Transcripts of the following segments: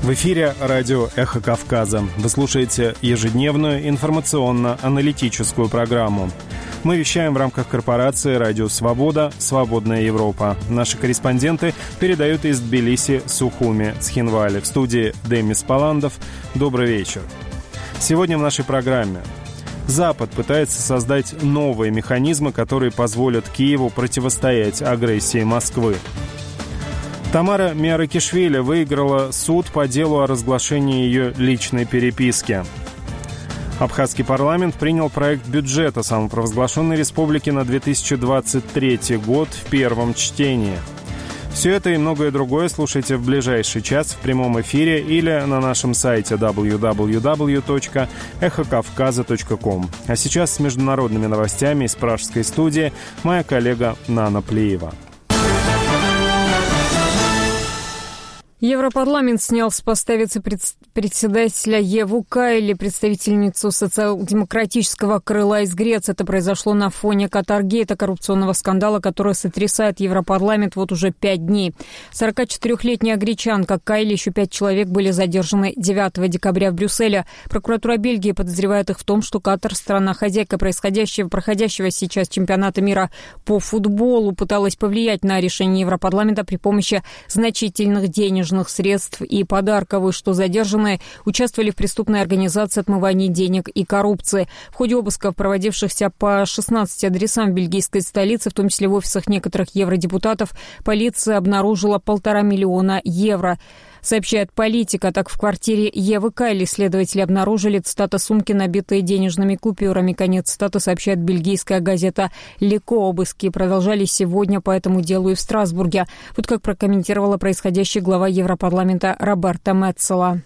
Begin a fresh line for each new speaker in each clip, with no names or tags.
В эфире радио «Эхо Кавказа». Вы слушаете ежедневную информационно-аналитическую программу. Мы вещаем в рамках корпорации «Радио Свобода. Свободная Европа». Наши корреспонденты передают из Тбилиси, Сухуми, Цхинвали. В студии Демис Паландов. Добрый вечер. Сегодня в нашей программе. Запад пытается создать новые механизмы, которые позволят Киеву противостоять агрессии Москвы. Тамара Миаракишвили выиграла суд по делу о разглашении ее личной переписки. Абхазский парламент принял проект бюджета самопровозглашенной республики на 2023 год в первом чтении. Все это и многое другое слушайте в ближайший час в прямом эфире или на нашем сайте www.эхокавказа.ком. А сейчас с международными новостями из пражской студии моя коллега Нана Плиева.
Европарламент снял с поста вице-председателя Еву Кайли, представительницу социал-демократического крыла из Греции. Это произошло на фоне Катаргейта, коррупционного скандала, который сотрясает Европарламент вот уже 5 дней. 44-летняя гречанка Кайли, еще 5 человек были задержаны 9 декабря в Брюсселе. Прокуратура Бельгии подозревает их в том, что Катар, страна-хозяйка проходящего сейчас чемпионата мира по футболу, пыталась повлиять на решение Европарламента при помощи значительных денежных средств и подарков, и что задержанные участвовали в преступной организации отмывания денег и коррупции. В ходе обысков, проводившихся по 16 адресам в бельгийской столице, в том числе в офисах некоторых евродепутатов, полиция обнаружила 1,5 миллиона евро. Сообщает Политика. Так, в квартире Евы Кайли следователи обнаружили, цитата, сумки, набитые денежными купюрами. Конец цитаты, сообщает бельгийская газета «Леко». Обыски продолжались сегодня по этому делу и в Страсбурге. Вот как прокомментировала происходящее глава Европарламента Роберта Меццола.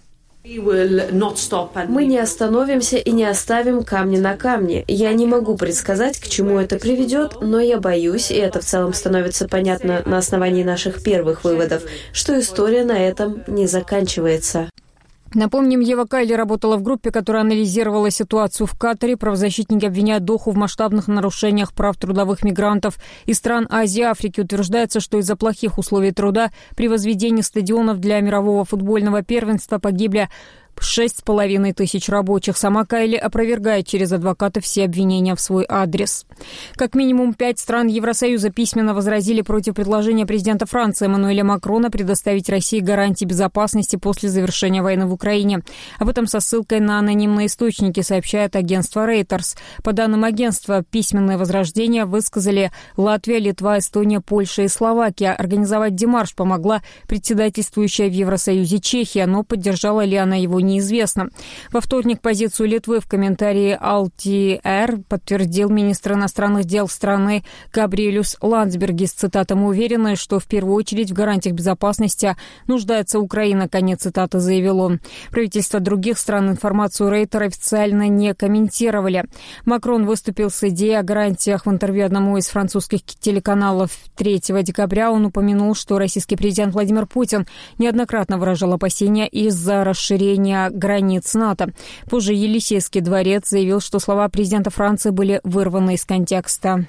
Мы не остановимся и не оставим камни на камне. Я не могу предсказать, к чему это приведет, но я боюсь, и это в целом становится понятно на основании наших первых выводов, что история на этом не заканчивается.
Напомним, Ева Кайли работала в группе, которая анализировала ситуацию в Катаре. Правозащитники обвиняют Доху в масштабных нарушениях прав трудовых мигрантов из стран Азии и Африки. Утверждается, что из-за плохих условий труда при возведении стадионов для мирового футбольного первенства погибли 6,5 тысяч рабочих. Сама Кайли опровергает через адвоката все обвинения в свой адрес. Как минимум 5 стран Евросоюза письменно возразили против предложения президента Франции Эммануэля Макрона предоставить России гарантии безопасности после завершения войны в Украине. Об этом со ссылкой на анонимные источники сообщает агентство Reuters. По данным агентства, письменные возражения высказали Латвия, Литва, Эстония, Польша и Словакия. Организовать демарш помогла председательствующая в Евросоюзе Чехия, но поддержала ли она его, неизвестно. Во вторник позицию Литвы в комментарии АЛТИ-Р подтвердил министр иностранных дел страны Габриэлюс Ландсбергис. Цитата: «Мы уверены, что в первую очередь в гарантиях безопасности нуждается Украина», конец цитаты, заявил он. Правительства других стран информацию Рейтер официально не комментировали. Макрон выступил с идеей о гарантиях в интервью одному из французских телеканалов 3 декабря. Он упомянул, что российский президент Владимир Путин неоднократно выражал опасения из-за расширения границ НАТО. Позже Елисейский дворец заявил, что слова президента Франции были вырваны из контекста.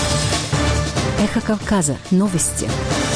Эхо Кавказа. Новости.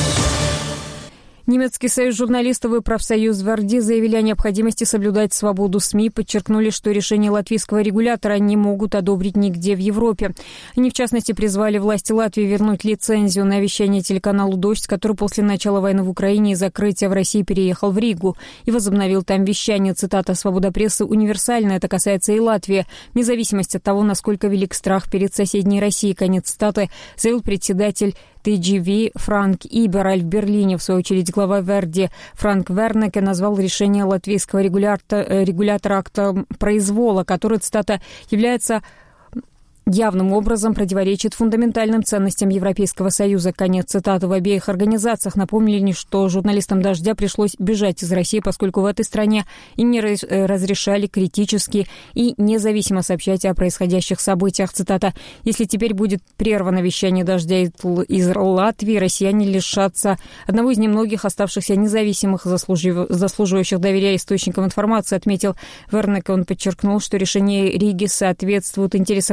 Немецкий союз журналистов и профсоюз Верди заявили о необходимости соблюдать свободу СМИ, подчеркнули, что решение латвийского регулятора не могут одобрить нигде в Европе. Они, в частности, призвали власти Латвии вернуть лицензию на вещание телеканалу «Дождь», который после начала войны в Украине и закрытия в России переехал в Ригу и возобновил там вещание. Цитата: «Свобода прессы универсальна, это касается и Латвии, вне зависимости от того, насколько велик страх перед соседней Россией», конец цитаты, заявил председатель ТГВ Франк Ибераль в Берлине. В свою очередь, глава Верди Франк Вернеке назвал решение латвийского регулятора актом произвола, который, цитата, является явным образом противоречит фундаментальным ценностям Европейского Союза. Конец цитаты. В обеих организациях напомнили, что журналистам «Дождя» пришлось бежать из России, поскольку в этой стране им не разрешали критически и независимо сообщать о происходящих событиях. Цитата: «Если теперь будет прервано вещание «Дождя» из Латвии, россияне лишатся одного из немногих оставшихся независимых, заслуживающих доверия источникам информации», отметил Вернеке. Он подчеркнул, что решение Риги соответствует интересам Кремля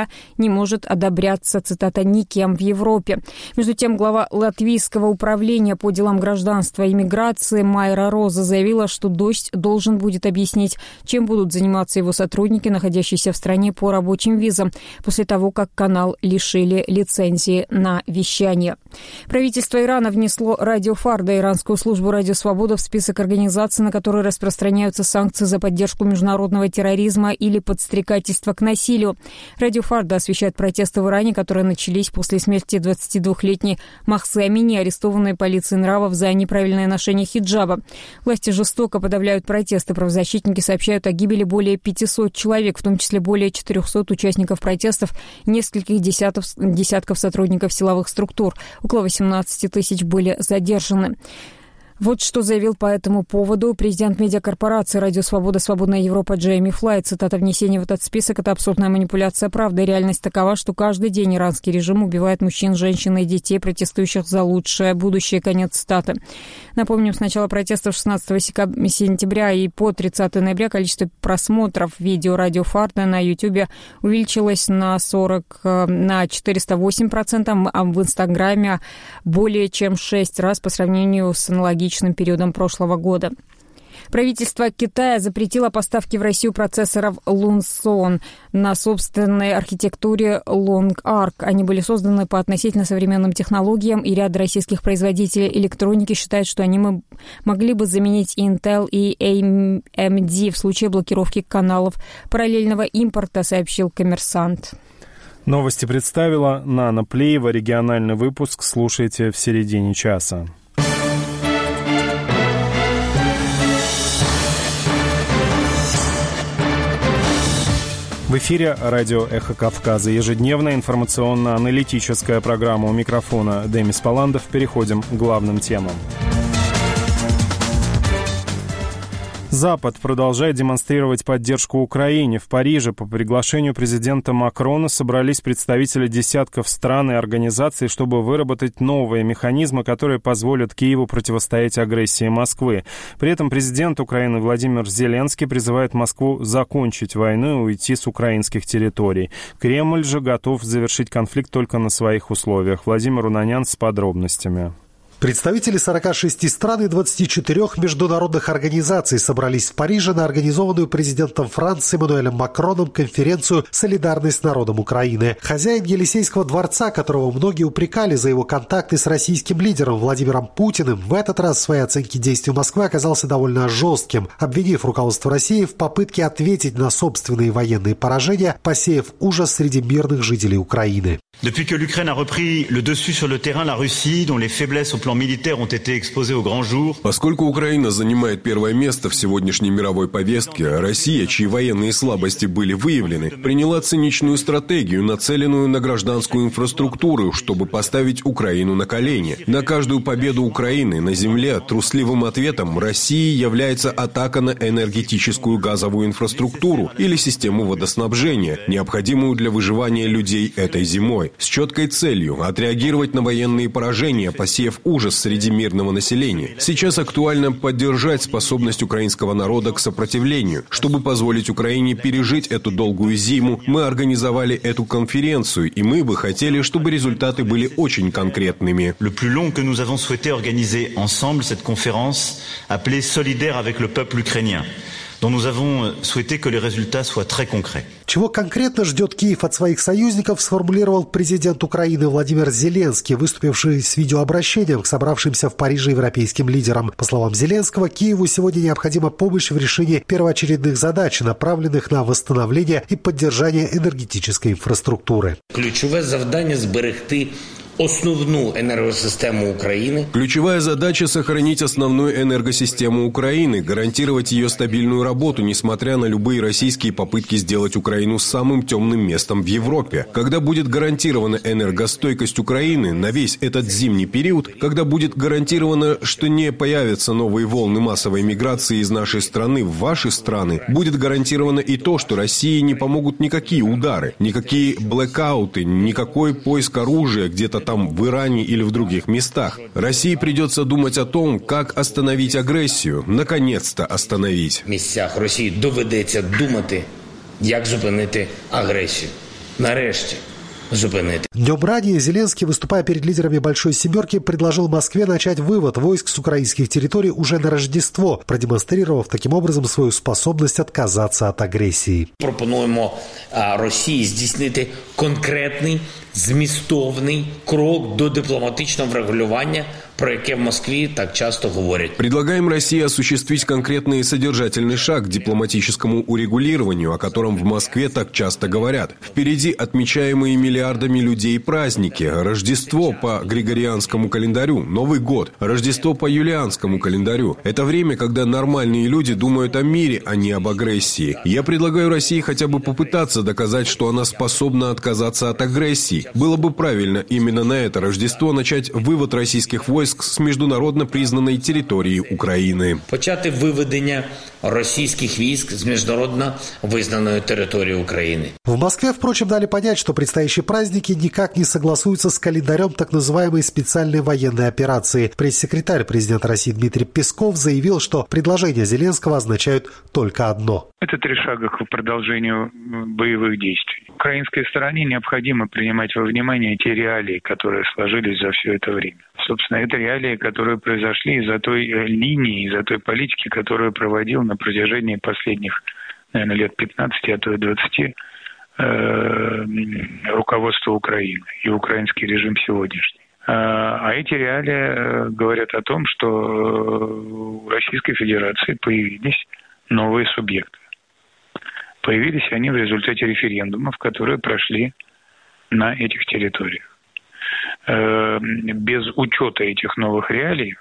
сентября не может одобряться, цитата, «никем в Европе». Между тем, глава Латвийского управления по делам гражданства и миграции Майра Роза заявила, что «Дождь» должен будет объяснить, чем будут заниматься его сотрудники, находящиеся в стране по рабочим визам, после того, как канал лишили лицензии на вещание. Правительство Ирана внесло Радио Фарда, иранскую службу «Радио Свобода», в список организаций, на которые распространяются санкции за поддержку международного терроризма или подстрекательство к насилию. Радио Фарда освещает протесты в Иране, которые начались после смерти 22-летней Махсы Амини, арестованной полицией нравов за неправильное ношение хиджаба. Власти жестоко подавляют протесты. Правозащитники сообщают о гибели более 500 человек, в том числе более 400 участников протестов, нескольких десятков сотрудников силовых структур. Около 18 тысяч были задержаны. Вот что заявил по этому поводу президент медиакорпорации «Радио Свобода. Свободная Европа» Джейми Флай. Цитата: «Внесение в этот список – это абсурдная манипуляция правды. Реальность такова, что каждый день иранский режим убивает мужчин, женщин и детей, протестующих за лучшее будущее». Конец цитаты. Напомним, с начала протестов 16 сентября и по 30 ноября количество просмотров видео «Радио Фарда» на YouTube увеличилось на 408%, а в Инстаграме более чем 6 раз по сравнению с аналогичным периодом прошлого года. Правительство Китая запретило поставки в Россию процессоров Lunson на собственной архитектуре Long Arc. Они были созданы по относительно современным технологиям, и ряд российских производителей электроники считают, что они могли бы заменить Intel и AMD в случае блокировки каналов параллельного импорта, сообщил «Коммерсант».
Новости представила Нана Плеева. Региональный выпуск слушайте в середине часа. В эфире радио «Эхо Кавказа». Ежедневная информационно-аналитическая программа. У микрофона Демис Паландов. Переходим к главным темам. Запад продолжает демонстрировать поддержку Украине. В Париже по приглашению президента Макрона собрались представители десятков стран и организаций, чтобы выработать новые механизмы, которые позволят Киеву противостоять агрессии Москвы. При этом президент Украины Владимир Зеленский призывает Москву закончить войну и уйти с украинских территорий. Кремль же готов завершить конфликт только на своих условиях. Владимир Унанян с подробностями.
Представители 46 стран и 24 международных организаций собрались в Париже на организованную президентом Франции Эммануэлем Макроном конференцию «Солидарность с народом Украины». Хозяин Елисейского дворца, которого многие упрекали за его контакты с российским лидером Владимиром Путиным, в этот раз в своей оценке действий Москвы оказался довольно жестким, обвинив руководство России в попытке ответить на собственные военные поражения, посеяв ужас среди мирных жителей Украины.
Depuis que l'Ukraine a repris le dessus sur le terrain, la Russie, dont les faiblesses au plan militaire ont été exposées au grand jour.
Поскольку Украина занимает первое место в сегодняшней мировой повестке, Россия, чьи военные слабости были выявлены, приняла циничную стратегию, нацеленную на гражданскую инфраструктуру, чтобы поставить Украину на колени. На каждую победу Украины на земле трусливым ответом России является атака на энергетическую газовую инфраструктуру или систему водоснабжения, необходимую для выживания людей этой зимой, с четкой целью отреагировать на военные поражения, посеяв ужас среди мирного населения. Сейчас актуально поддержать способность украинского народа к сопротивлению. Чтобы позволить Украине пережить эту долгую зиму, мы организовали эту конференцию, и мы бы хотели, чтобы результаты были очень конкретными.
Le plus long que nous avons souhaité organiser ensemble cette conférence, appelée Solidaire avec le peuple ukrainien, dont nous avons souhaité que les résultats soient très concrets.
Чего конкретно ждет Киев от своих союзников, сформулировал президент Украины Владимир Зеленский, выступивший с видеообращением к собравшимся в Париже европейским лидерам. По словам Зеленского, Киеву сегодня необходима помощь в решении первоочередных задач, направленных на восстановление и поддержание энергетической инфраструктуры.
Ключевое завдание – зберегти основную энергосистему Украины.
Ключевая задача – сохранить основную энергосистему Украины, гарантировать ее стабильную работу, несмотря на любые российские попытки сделать Украину самым темным местом в Европе. Когда будет гарантирована энергостойкость Украины на весь этот зимний период, когда будет гарантировано, что не появятся новые волны массовой миграции из нашей страны в ваши страны, будет гарантировано и то, что России не помогут никакие удары, никакие блэкауты, никакой поиск оружия где-то там в Иране или в других местах. России придется думать о том, как остановить агрессию, наконец-то остановить.
В местах Росії доведеться думати, як зупинити агресію. нарешті зупинити.
Днем ранее Зеленский, выступая перед лидерами «Большой семерки», предложил Москве начать вывод войск с украинских территорий уже на Рождество, продемонстрировав таким образом свою способность отказаться от агрессии.
Пропонуємо Росії здійснити конкретний, змістовний крок до дипломатичного врегулювання, про яке в Москве так часто говорят.
Предлагаем России осуществить конкретный и содержательный шаг к дипломатическому урегулированию, о котором в Москве так часто говорят. Впереди отмечаемые миллиардами людей праздники. Рождество по григорианскому календарю, Новый год, Рождество по юлианскому календарю. Это время, когда нормальные люди думают о мире, а не об агрессии. Я предлагаю России хотя бы попытаться доказать, что она способна отказаться от агрессии. Было бы правильно именно на это Рождество начать вывод российских войск с международно признанной территории Украины.
Почати виведення російських військ з міжнародно визнаної території України.
В Москве, впрочем, дали понять, что предстоящие праздники никак не согласуются с календарем так называемой специальной военной операции. Пресс-секретарь президента России Дмитрий Песков заявил, что предложения Зеленского означают только одно.
Это 3 шага к продолжению боевых действий. Украинской стороне необходимо принимать во внимание те реалии, которые сложились за все это время. Собственно, это реалии, которые произошли из-за той линии, из-за той политики, которую проводил на протяжении последних, наверное, лет 15, а то и 20 руководство Украины и украинский режим сегодняшний. А эти реалии говорят о том, что у Российской Федерации появились новые субъекты. Появились они в результате референдумов, которые прошли на этих территориях. Без учета этих новых реалий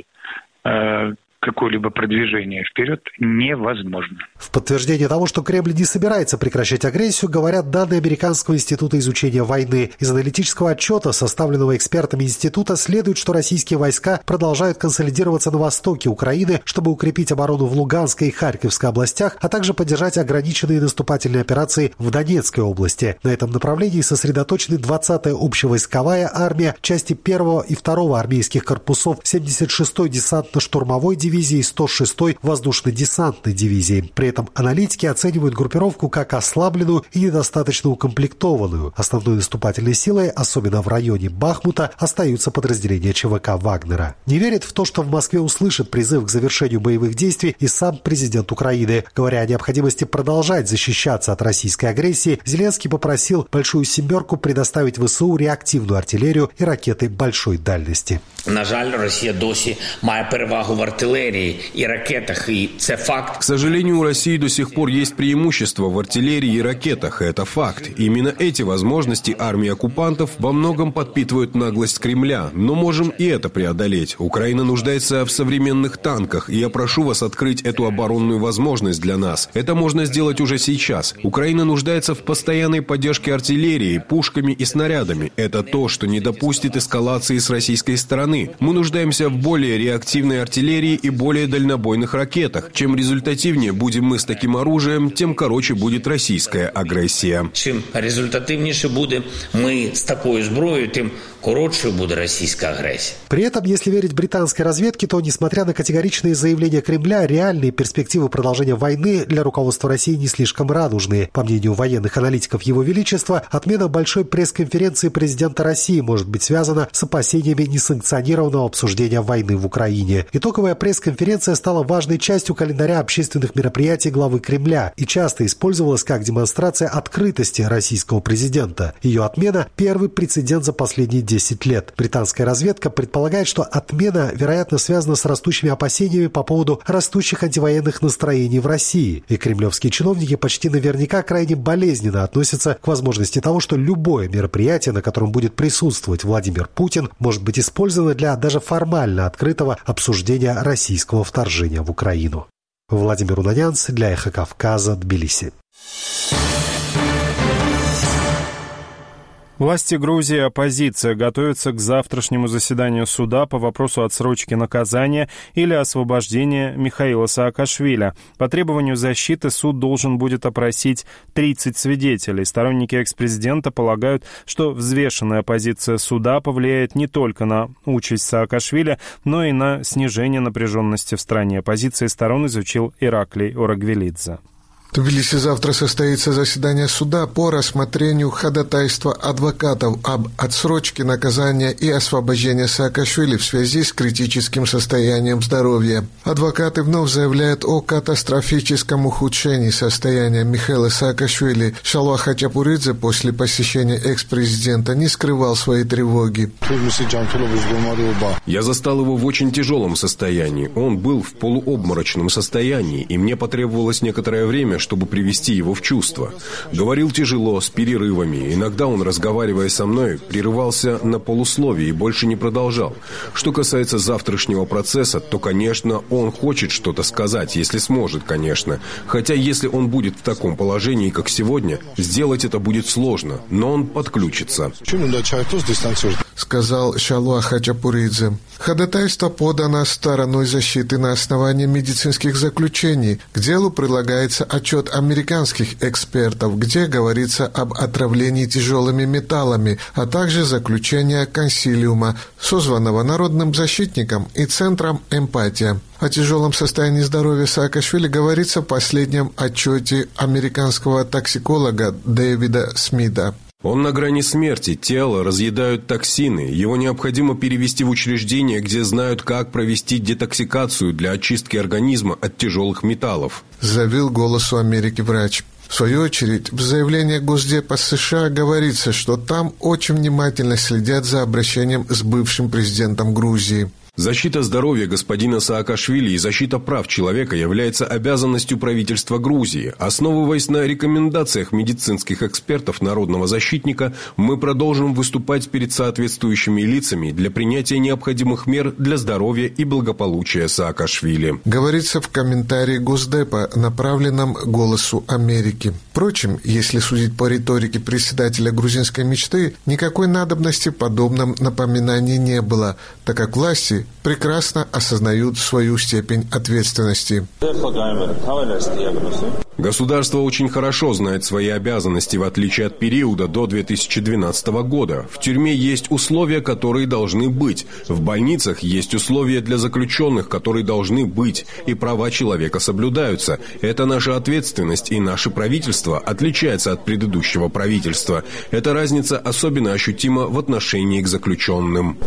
какое-либо продвижение вперед невозможно.
В подтверждение того, что Кремль не собирается прекращать агрессию, говорят данные Американского института изучения войны. Из аналитического отчета, составленного экспертами института, следует, что российские войска продолжают консолидироваться на востоке Украины, чтобы укрепить оборону в Луганской и Харьковской областях, а также поддержать ограниченные наступательные операции в Донецкой области. На этом направлении сосредоточены 20-я общевойсковая армия, части 1-го и 2-го армейских корпусов, 76-й десантно-штурмовой дивизии и 106-й воздушно-десантной дивизии. При этом аналитики оценивают группировку как ослабленную и недостаточно укомплектованную. Основной наступательной силой, особенно в районе Бахмута, остаются подразделения ЧВК Вагнера. Не верит в то, что в Москве услышат призыв к завершению боевых действий и сам президент Украины. Говоря о необходимости продолжать защищаться от российской агрессии, Зеленский попросил «Большую семерку» предоставить ВСУ реактивную артиллерию и ракеты большой дальности.
На жаль, Росія досі має перевагу в артилерії и ракетах, и это факт.
К сожалению, у России до сих пор есть преимущество в артиллерии и ракетах, и это факт. Именно эти возможности армии оккупантов во многом подпитывают наглость Кремля, но можем и это преодолеть. Украина нуждается в современных танках, и я прошу вас открыть эту оборонную возможность для нас. Это можно сделать уже сейчас. Украина нуждается в постоянной поддержке артиллерии, пушками и снарядами. Это то, что не допустит эскалации с российской стороны. Мы нуждаемся в более реактивной артиллерии и более дальнобойных ракетах. Чем результативнее будем мы с таким оружием, тем короче будет российская агрессия.
Чем результативнейше будем мы с такой зброєю, тем коротше будет российская агрессия.
При этом, если верить британской разведке, то, несмотря на категоричные заявления Кремля, реальные перспективы продолжения войны для руководства России не слишком радужные. По мнению военных аналитиков Его Величества, отмена большой пресс-конференции президента России может быть связана с опасениями несанкционированного обсуждения войны в Украине. Итоговая пресс-конференция стала важной частью календаря общественных мероприятий главы Кремля и часто использовалась как демонстрация открытости российского президента. Ее отмена – первый прецедент за последние 10 лет. Британская разведка предполагает, что отмена, вероятно, связана с растущими опасениями по поводу растущих антивоенных настроений в России. И кремлевские чиновники почти наверняка крайне болезненно относятся к возможности того, что любое мероприятие, на котором будет присутствовать Владимир Путин, может быть использовано для даже формально открытого обсуждения российского вторжения в Украину. Владимир Унанянц для «Эхо Кавказа», Тбилиси.
Власти Грузии и оппозиция готовятся к завтрашнему заседанию суда по вопросу отсрочки наказания или освобождения Михаила Саакашвили. По требованию защиты суд должен будет опросить 30 свидетелей. Сторонники экс-президента полагают, что взвешенная позиция суда повлияет не только на участь Саакашвили, но и на снижение напряженности в стране. Позиции сторон изучил Ираклий Орагвелидзе.
В Тбилиси завтра состоится заседание суда по рассмотрению ходатайства адвокатов об отсрочке наказания и освобождении Саакашвили в связи с критическим состоянием здоровья. Адвокаты вновь заявляют о катастрофическом ухудшении состояния Михаила Саакашвили. Шалва Хачапуридзе после посещения экс-президента не скрывал своей тревоги.
Я застал его в очень тяжелом состоянии. Он был в полуобморочном состоянии, и мне потребовалось некоторое время, чтобы привести его в чувство. Говорил тяжело, с перерывами. Иногда он, разговаривая со мной, прерывался на полусловие и больше не продолжал. Что касается завтрашнего процесса, то, конечно, он хочет что-то сказать, если сможет, конечно. Хотя, если он будет в таком положении, как сегодня, сделать это будет сложно, но он подключится.
Сказал Шалва Хачапуридзе. Ходатайство подано стороной защиты на основании медицинских заключений. К делу прилагается отчет американских экспертов, где говорится об отравлении тяжелыми металлами, а также заключение консилиума, созванного народным защитником и центром «Эмпатия». О тяжелом состоянии здоровья Саакашвили говорится в последнем отчете американского токсиколога Дэвида Смита.
Он на грани смерти, тело разъедают токсины, его необходимо перевести в учреждение, где знают, как провести детоксикацию для очистки организма от тяжелых металлов.
Заявил «Голосу Америки» врач. В свою очередь, в заявлении Госдепа США говорится, что там очень внимательно следят за обращением с бывшим президентом Грузии.
Защита здоровья господина Саакашвили и защита прав человека является обязанностью правительства Грузии. Основываясь на рекомендациях медицинских экспертов народного защитника, мы продолжим выступать перед соответствующими лицами для принятия необходимых мер для здоровья и благополучия Саакашвили.
Говорится в комментарии Госдепа, направленном «Голосу Америки». Впрочем, если судить по риторике председателя грузинской мечты, никакой надобности в подобном напоминании не было, так как власти прекрасно осознают свою степень ответственности.
Государство очень хорошо знает свои обязанности, в отличие от периода до 2012 года. В тюрьме есть условия, которые должны быть. В больницах есть условия для заключенных, которые должны быть. И права человека соблюдаются. Это наша ответственность, и наше правительство отличается от предыдущего правительства. Эта разница особенно ощутима в отношении к заключенным.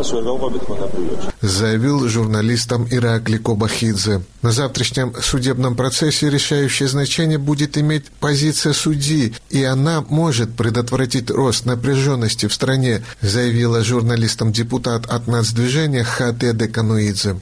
Заявил журналистам Иракли Кобахидзе. На завтрашнем судебном процессе решающее значение будет иметь позиция судьи, и она может предотвратить рост напряженности в стране, заявила журналистам депутат от нацдвижения Хате Декануидзе.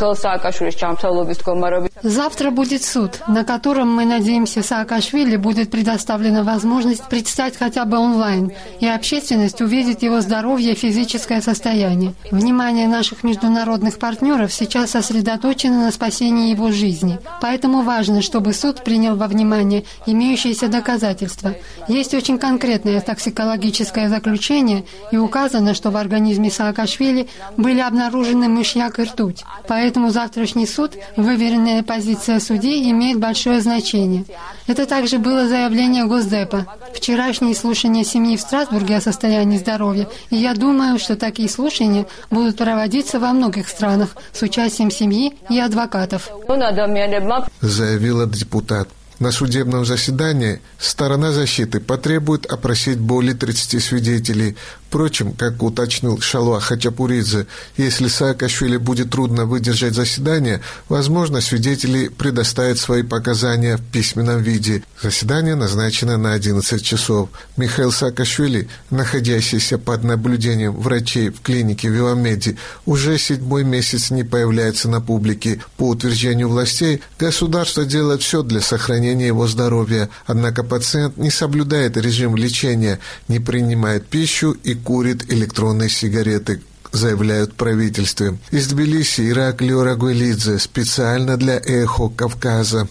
Завтра будет суд, на котором, мы надеемся, Саакашвили будет предоставлена возможность предстать хотя бы онлайн, и общественность увидит его здоровье и физическое состояние. Внимание наших международных партнеров сейчас сосредоточено на спасении его жизни. Поэтому важно, чтобы суд принял во внимание имеющиеся доказательства. Есть очень конкретное токсикологическое заключение, и указано, что в организме Саакашвили были обнаружены мышьяк и ртуть. Поэтому завтрашний суд, выверенная позиция судей, имеет большое значение. Это также было заявление Госдепа. Вчерашние слушания семьи в Страсбурге о состоянии здоровья, и я думаю, что такие слушания будут проводиться во многих странах с участием семьи и адвокатов.
Заявила депутат. На судебном заседании сторона защиты потребует опросить более 30 свидетелей. Впрочем, как уточнил Шалва Хачапуридзе, если Саакашвили будет трудно выдержать заседание, возможно, свидетели предоставят свои показания в письменном виде. Заседание назначено на 11 часов. Михаил Саакашвили, находящийся под наблюдением врачей в клинике Виламеди, уже 7-й месяц не появляется на публике. По утверждению властей, государство делает все для сохранения его здоровья, однако пациент не соблюдает режим лечения, не принимает пищу и курит электронные сигареты, заявляют в правительстве. Из Тбилиси Иракли Орагуэлидзе специально для «Эхо Кавказа».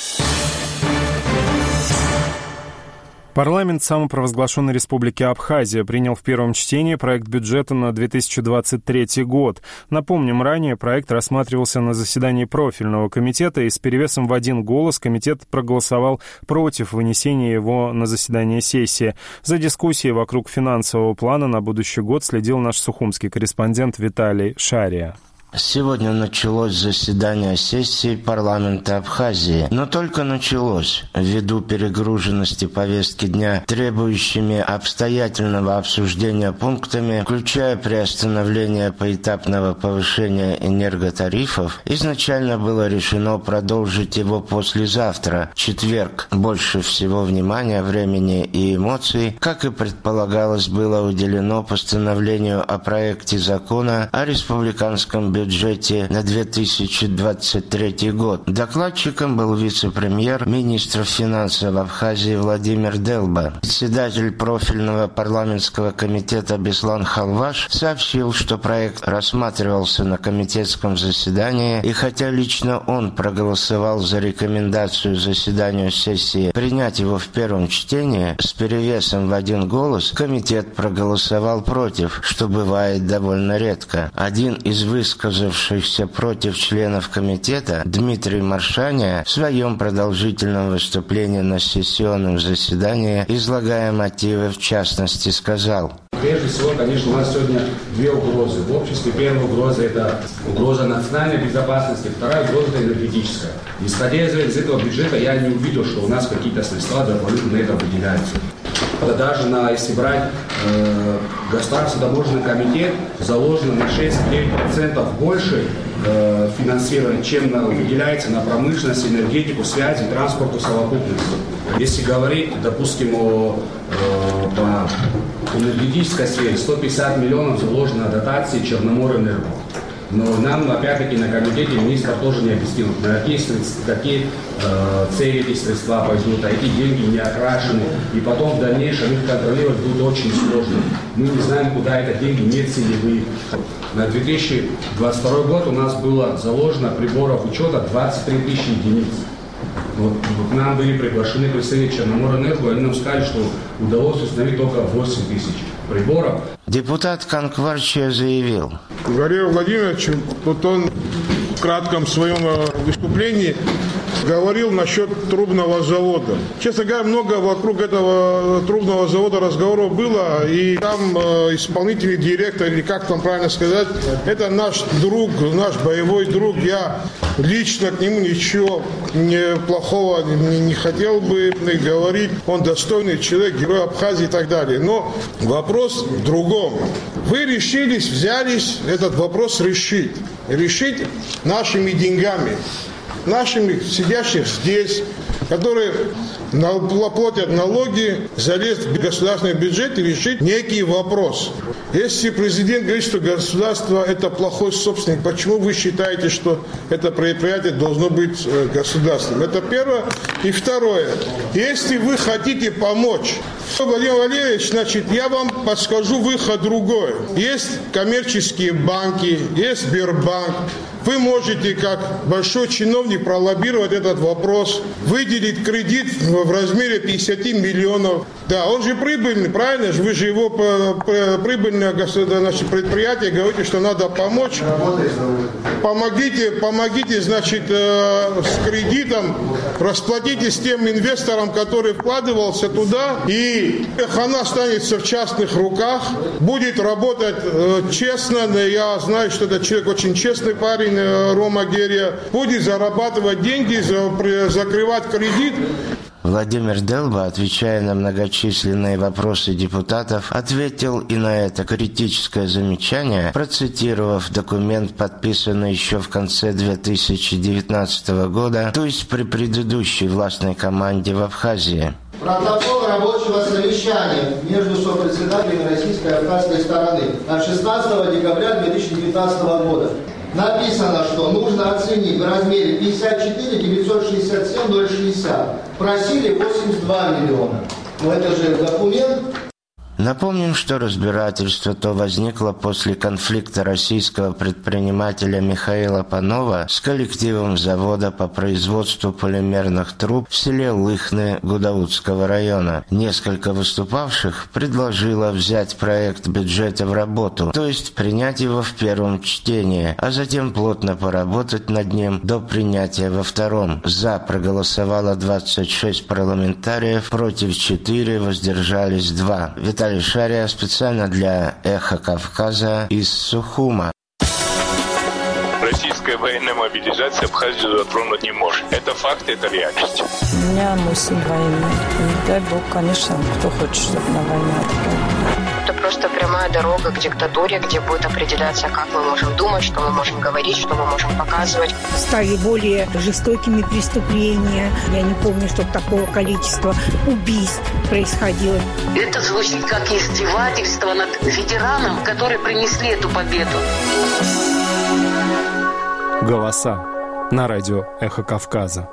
Парламент самопровозглашенной Республики Абхазия принял в первом чтении проект бюджета на 2023 год. Напомним, ранее проект рассматривался на заседании профильного комитета, и с перевесом в 1 голос комитет проголосовал против вынесения его на заседание сессии. За дискуссией вокруг финансового плана на будущий год следил наш сухумский корреспондент Виталий Шария.
Сегодня началось заседание сессии парламента Абхазии, но только началось. Ввиду перегруженности повестки дня, требующими обстоятельного обсуждения пунктами, включая приостановление поэтапного повышения энерготарифов, изначально было решено продолжить его послезавтра, четверг. Больше всего внимания, времени и эмоций, как и предполагалось, было уделено постановлению о проекте закона о республиканском бюджете на 2023 год. Докладчиком был вице-премьер, министр финансов Абхазии Владимир Делба. Председатель профильного парламентского комитета Беслан Халваш сообщил, что проект рассматривался на комитетском заседании, и хотя лично он проголосовал за рекомендацию заседанию сессии принять его в первом чтении, с перевесом в 1 голос комитет проголосовал против, что бывает довольно редко. Один из высказавшихся против членов комитета, Дмитрий Маршаня, в своем продолжительном выступлении на сессионном заседании, излагая мотивы в частности, сказал:
Прежде всего, конечно, у нас сегодня две угрозы в обществе. Первая угроза – это угроза национальной безопасности, вторая угроза – это энергетическая. Исходя из этого бюджета, я не увидел, что у нас какие-то средства дополнительно на это выделяются. Даже если брать Государственный таможенный комитет, заложено на 6-9% больше финансирования, чем выделяется на промышленность, энергетику, связи, транспорту совокупности. Если говорить, допустим, по энергетической сфере, 150 миллионов заложено дотации Черноморэнерго. Но нам, опять-таки, на комитете министр тоже не объяснил, на какие цели эти средства пойдут, а эти деньги не окрашены. И потом в дальнейшем их контролировать будет очень сложно. Мы не знаем, куда это деньги не целевые. На 2022 год у нас было заложено приборов учета 23 тысячи единиц. Вот, к нам были приглашены представители Черноморэнерго, они нам сказали, что удалось установить только 8 тысяч приборов.
Депутат Канкварчия заявил:
Валерий Владимирович, вот он в кратком своем выступлении говорил насчет трубного завода. Честно говоря, много вокруг этого трубного завода разговоров было, и там исполнительный директор, или как там правильно сказать, это наш друг, наш боевой друг. Я лично к нему ничего плохого не хотел бы говорить. Он достойный человек, герой Абхазии и так далее. Но вопрос в другом. Вы взялись этот вопрос решить. Решить нашими деньгами. Нашими сидящих здесь, которые платят налоги, залезть в государственный бюджет и решить некий вопрос. Если президент говорит, что государство – это плохой собственник, почему вы считаете, что это предприятие должно быть государственным? Это первое. И второе. Если вы хотите помочь, Владимир Валерьевич, значит, я вам подскажу выход другой. Есть коммерческие банки, есть Сбербанк. Вы можете, как большой чиновник, пролоббировать этот вопрос, выделить кредит в размере 50 миллионов. Да, он же прибыльный, правильно же? Вы же его прибыльное предприятие, говорите, что надо помочь. Помогите, значит, с кредитом, расплатитесь с тем инвестором, который вкладывался туда, и она останется в частных руках, будет работать честно. Я знаю, что этот человек очень честный парень, Рома Герия, будет зарабатывать деньги, закрывать кредит.
Владимир Делба, отвечая на многочисленные вопросы депутатов, ответил и на это критическое замечание, процитировав документ, подписанный еще в конце 2019 года, то есть при предыдущей властной команде в Абхазии.
Протокол рабочего совещания между сопредседателями российской и абхазской стороны от 16 декабря 2019 года. Написано, что нужно оценить в размере 54 967 060. Просили 82 миллиона. Но это же документ.
Напомним, что разбирательство то возникло после конфликта российского предпринимателя Михаила Панова с коллективом завода по производству полимерных труб в селе Лыхны Гудаутского района. Несколько выступавших предложило взять проект бюджета в работу, то есть принять его в первом чтении, а затем плотно поработать над ним до принятия во втором. За проголосовало 26 парламентариев, против 4, воздержались 2. Виталий Шария специально для «Эхо Кавказа» из Сухума.
российская военная мобилизация Абхазию затронуть не может. Это факт, это реальность.
У меня мой сын военный. И дай бог, конечно, кто хочет, чтобы на войну отправили.
Это просто прямая дорога к диктатуре, где будет определяться, как мы можем думать, что мы можем говорить, что мы можем показывать.
Стали более жестокими преступления. Я не помню, чтобы такого количества убийств происходило.
Это звучит как издевательство над ветераном, которые принесли эту победу.
Голоса на радио «Эхо Кавказа».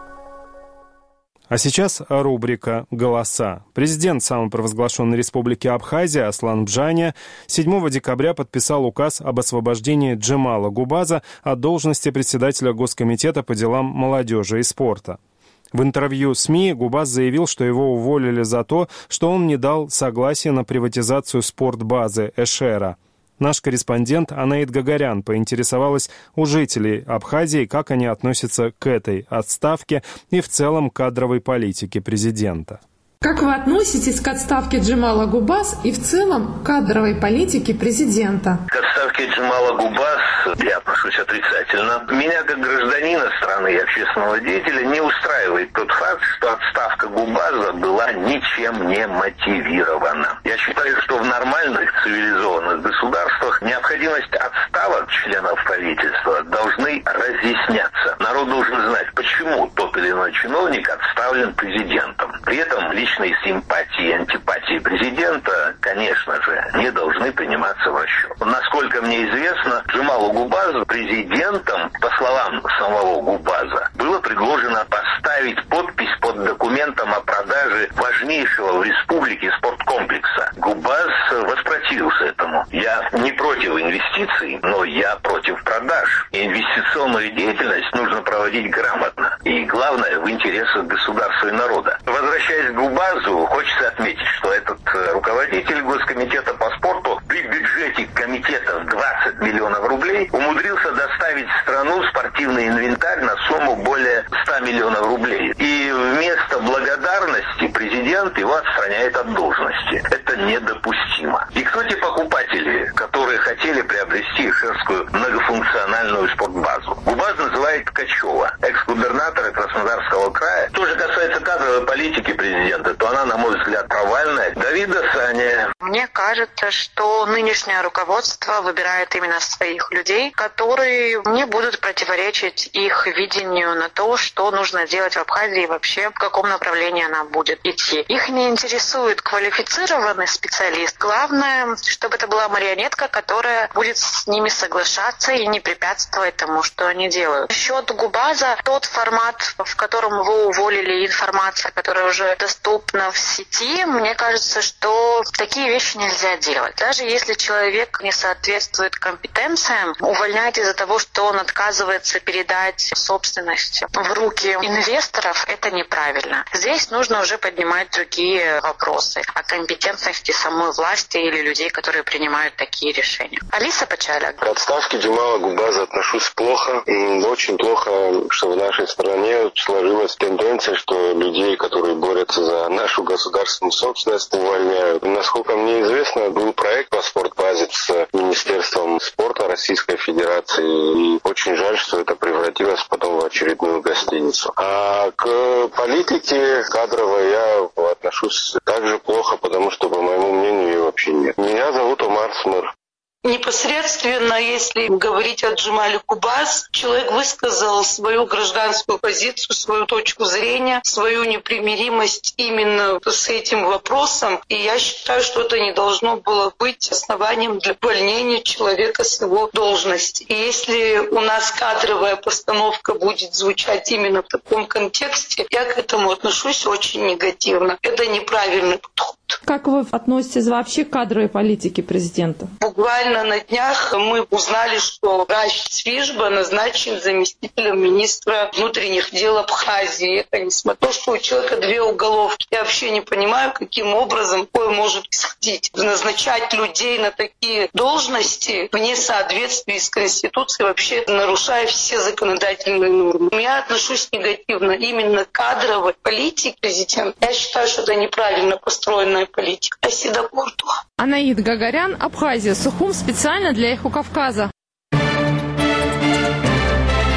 А сейчас рубрика «Голоса». Президент самопровозглашенной республики Абхазия Аслан Бжаня 7 декабря подписал указ об освобождении Джемала Губаза от должности председателя Госкомитета по делам молодежи и спорта. В интервью СМИ Губаз заявил, что его уволили за то, что он не дал согласия на приватизацию спортбазы «Эшера». Наш корреспондент Анаид Гагарян поинтересовалась у жителей Абхазии, как они относятся к этой отставке и в целом кадровой политике президента.
Как вы относитесь к отставке Джемала Губаз и в целом кадровой политике президента?
К отставке Джемала Губаз я отношусь отрицательно. Меня, как гражданина страны и общественного деятеля, не устраивает тот факт, что отставка Губаза была ничем не мотивирована. Я считаю, что в нормальных цивилизованных государствах необходимость отставок членов правительства должны разъясняться. Народ должен знать, почему тот или иной чиновник отставлен президентом. При этом личные симпатии и антипатии президента, конечно же, не должны приниматься в расчет. Насколько мне известно, Джемалу Губазу президентом, по словам самого Губаза, было предложено поставить подпись под документом о продаже важнейшего в республике спорткомплекса. Губаз воспротивился этому. Я не против инвестиций, но я против продаж. И инвестиционную деятельность нужно проводить грамотно. И главное, в интересах государства и народа. Возвращаясь к Губазу, хочется отметить, что этот руководитель Госкомитета по спорту при бюджете комитета в 20 миллионов рублей умудрился доставить в страну спортивный инвентарь на сумму более 100 миллионов рублей. И вместо благодарности президент его отстраняет от должности. Это недопустимо. И кто те покупатели, которые хотели приобрести Эшерскую многофункциональную спортбазу? Губаз называет Ткачева, экс-губернатора Краснодарского края. Что же касается кадровой политики президента, то она, на мой взгляд, провальная. Давида Саня.
Мне кажется, что нынешнее руководство выбирает именно своих людей, которые не будут противоречить их видению на то, что нужно делать в Абхазии и вообще в каком направлении она будет идти. Их не интересует квалифицированный специалист. Главное, чтобы это была марионетка, которая будет с ними соглашаться и не препятствовать тому, что они делают. Насчет Губаза, тот формат, в котором его уволили, информация, которая уже доступна в сети, мне кажется, что такие вещи нельзя делать. Даже если человек не соответствует компетенциям, увольнять из-за того, что он отказывается передать собственность в руки инвесторов, это неправильно. Здесь нужно уже поднимать другие вопросы о компетентности самой власти или людей, которые принимают такие решения. Алиса Почаляк.
К отставке Джемала Губаза отношусь плохо. Очень плохо, что в нашей стране сложилась тенденция, что людей, которые борются за нашу государственную собственность, увольняют. Насколько мне известно, был проект по спортбазе с Министерством спорта Российской Федерации. И очень жаль, что это превратилось потом в очередную гостиницу. А к политике кадровой я отношусь также плохо, потому что, по моему мнению, ее вообще нет. Меня зовут Омар Смыр.
Непосредственно, если говорить о Джемале Губаз, человек высказал свою гражданскую позицию, свою точку зрения, свою непримиримость именно с этим вопросом. И я считаю, что это не должно было быть основанием для увольнения человека с его должности. И если у нас кадровая постановка будет звучать именно в таком контексте, я к этому отношусь очень негативно. Это неправильный подход.
Как вы относитесь вообще к кадровой политике президента?
Буквально на днях мы узнали, что Рашид Свижба назначен заместителем министра внутренних дел Абхазии. Это несмотря на то, что у человека 2 уголовки. Я вообще не понимаю, каким образом такое может происходить. Назначать людей на такие должности вне соответствия с Конституцией, вообще нарушая все законодательные нормы. Я отношусь негативно именно к кадровой политике президента. Я считаю, что это неправильно построенная политика. Спасибо, Порту.
Анаид Гагарян, Абхазия, Сухум, специально для Эхо Кавказа.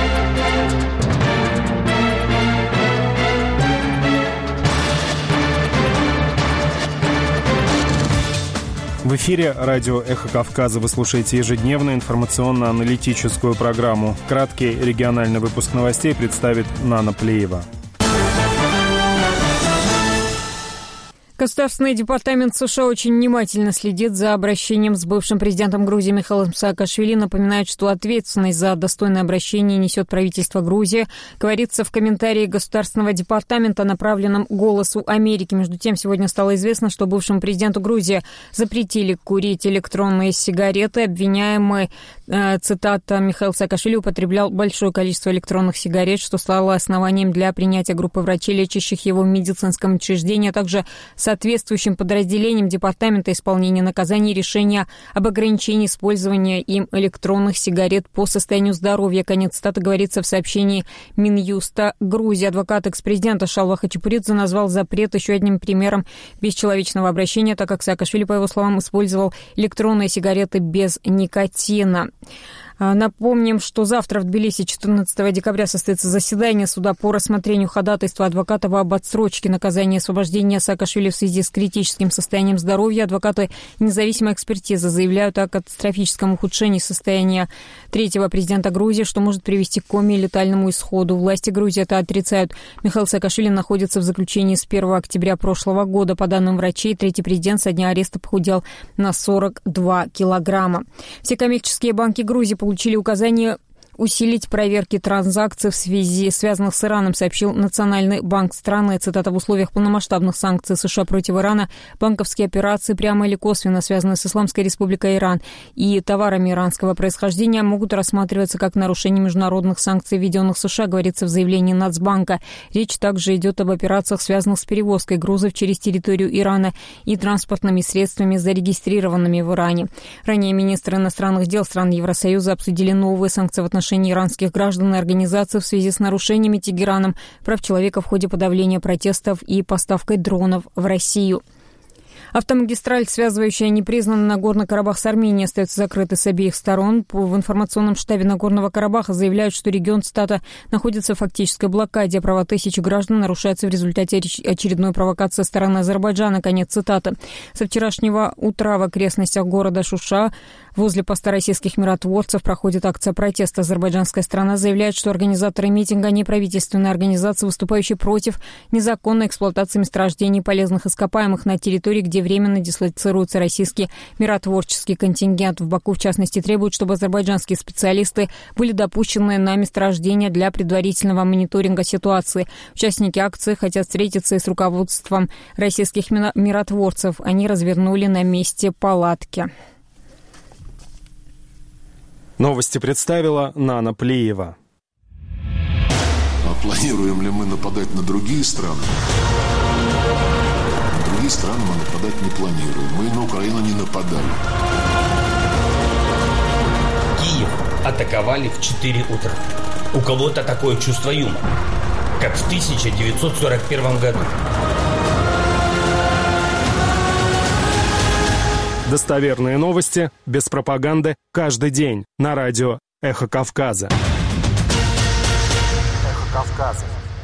В эфире радио «Эхо Кавказа». Вы слушаете ежедневную информационно-аналитическую программу. Краткий региональный выпуск новостей представит Нана Плеева.
Государственный департамент США очень внимательно следит за обращением с бывшим президентом Грузии Михаилом Саакашвили. Напоминает, что ответственность за достойное обращение несет правительство Грузии. Говорится в комментарии Государственного департамента, направленном «Голосу Америки». Между тем, сегодня стало известно, что бывшему президенту Грузии запретили курить электронные сигареты. Обвиняемый, цитата, Михаил Саакашвили употреблял большое количество электронных сигарет, что стало основанием для принятия группы врачей, лечащих его в медицинском учреждении, а также соответствующим подразделением Департамента исполнения наказаний решения об ограничении использования им электронных сигарет по состоянию здоровья. Конец цитаты говорится в сообщении Минюста Грузии. Адвокат экс-президента Шалва Хачапуридзе назвал запрет еще одним примером бесчеловечного обращения, так как Саакашвили, по его словам, использовал электронные сигареты без никотина. Напомним, что завтра в Тбилиси 14 декабря состоится заседание суда по рассмотрению ходатайства адвокатов об отсрочке наказания и освобождения Саакашвили в связи с критическим состоянием здоровья. Адвокаты независимой экспертизы заявляют о катастрофическом ухудшении состояния третьего президента Грузии, что может привести к коме и летальному исходу. Власти Грузии это отрицают. Михаил Саакашвили находится в заключении с 1 октября прошлого года. По данным врачей, третий президент со дня ареста похудел на 42 килограмма. Все коммерческие банки Грузии получили указание усилить проверки транзакций в связи связанных с Ираном, сообщил Национальный банк страны. Цитата: в условиях полномасштабных санкций США против Ирана банковские операции, прямо или косвенно связанные с Исламской Республикой Иран и товарами иранского происхождения, могут рассматриваться как нарушение международных санкций, введенных США, говорится в заявлении Нацбанка. Речь также идет об операциях, связанных с перевозкой грузов через территорию Ирана и транспортными средствами, зарегистрированными в Иране. Ранее министры иностранных дел стран Евросоюза обсудили новые санкции в отношении иранских граждан и организаций в связи с нарушениями Тегераном прав человека в ходе подавления протестов и поставкой дронов в Россию. Автомагистраль, связывающая непризнанный Нагорный Карабах с Арменией, остается закрытой с обеих сторон. В информационном штабе Нагорного Карабаха заявляют, что регион, цитата, находится в фактической блокаде, а права тысяч граждан нарушаются в результате очередной провокации со стороны Азербайджана. Конец цитаты. Со вчерашнего утра в окрестностях города Шуша возле поста российских миротворцев проходит акция протеста. Азербайджанская сторона заявляет, что организаторы митинга – неправительственная организация, выступающая против незаконной эксплуатации месторождений полезных ископаемых на территории, где временно дислоцируется российский миротворческий контингент. В Баку, в частности, требуют, чтобы азербайджанские специалисты были допущены на месторождение для предварительного мониторинга ситуации. Участники акции хотят встретиться и с руководством российских миротворцев. Они развернули на месте палатки.
Новости представила Нана Плеева.
А планируем ли мы нападать на другие страны? На другие страны мы нападать не планируем. Мы на Украину не нападали.
Киев атаковали в 4 утра. У кого-то такое чувство юмора, как в 1941 году.
Достоверные новости, без пропаганды, каждый день на радио «Эхо Кавказа». «Эхо Кавказа».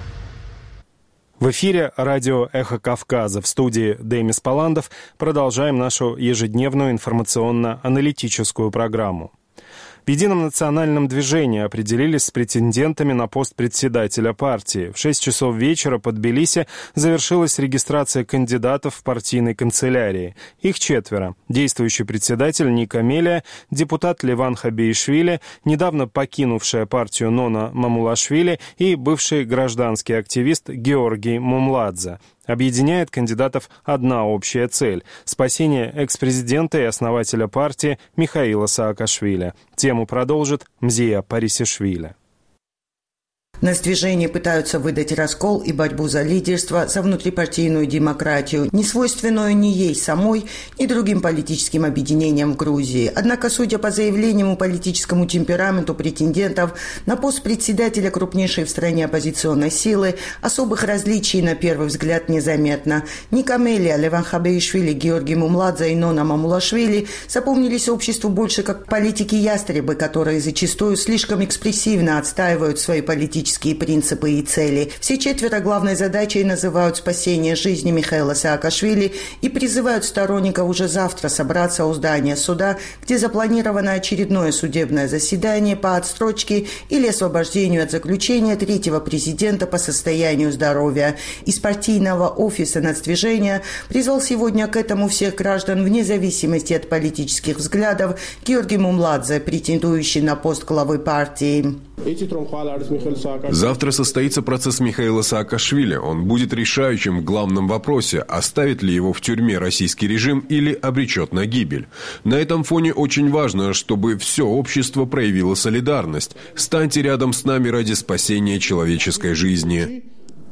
В эфире радио «Эхо Кавказа». В студии Демис Паландов. Продолжаем нашу ежедневную информационно-аналитическую программу. В Едином национальном движении определились с претендентами на пост председателя партии. В 6 часов вечера под Тбилиси завершилась регистрация кандидатов в партийной канцелярии. Их 4. Действующий председатель Ника Мелия, депутат Леван Хабиишвили, недавно покинувшая партию Нона Мамулашвили и бывший гражданский активист Георгий Мумладзе. Объединяет кандидатов одна общая цель – спасение экс-президента и основателя партии Михаила Саакашвили. Тему продолжит Мзия Парисишвили.
Нас в движении пытаются выдать раскол и борьбу за лидерство, за внутрипартийную демократию, не свойственную ни ей самой, ни другим политическим объединениям в Грузии. Однако, судя по заявлениям и политическому темпераменту претендентов на пост председателя крупнейшей в стране оппозиционной силы, особых различий на первый взгляд незаметно. Ника Мелия, Леван Хабиишвили, Георгий Мумладзе и Нона Мамулашвили запомнились обществу больше как политики-ястребы, которые зачастую слишком экспрессивно отстаивают свои политические политические принципы и цели. Все четверо главной задачей называют спасение жизни Михаила Саакашвили и призывают сторонников уже завтра собраться у здания суда, где запланировано очередное судебное заседание по отсрочке или освобождению от заключения третьего президента по состоянию здоровья. Из партийного офиса нацдвижения призвал сегодня к этому всех граждан вне зависимости от политических взглядов Георгий Мумладзе, претендующий на пост главы партии.
Завтра состоится процесс Михаила Саакашвили. Он будет решающим в главном вопросе, оставит ли его в тюрьме российский режим или обречет на гибель. На этом фоне очень важно, чтобы все общество проявило солидарность. Станьте рядом с нами ради спасения человеческой жизни.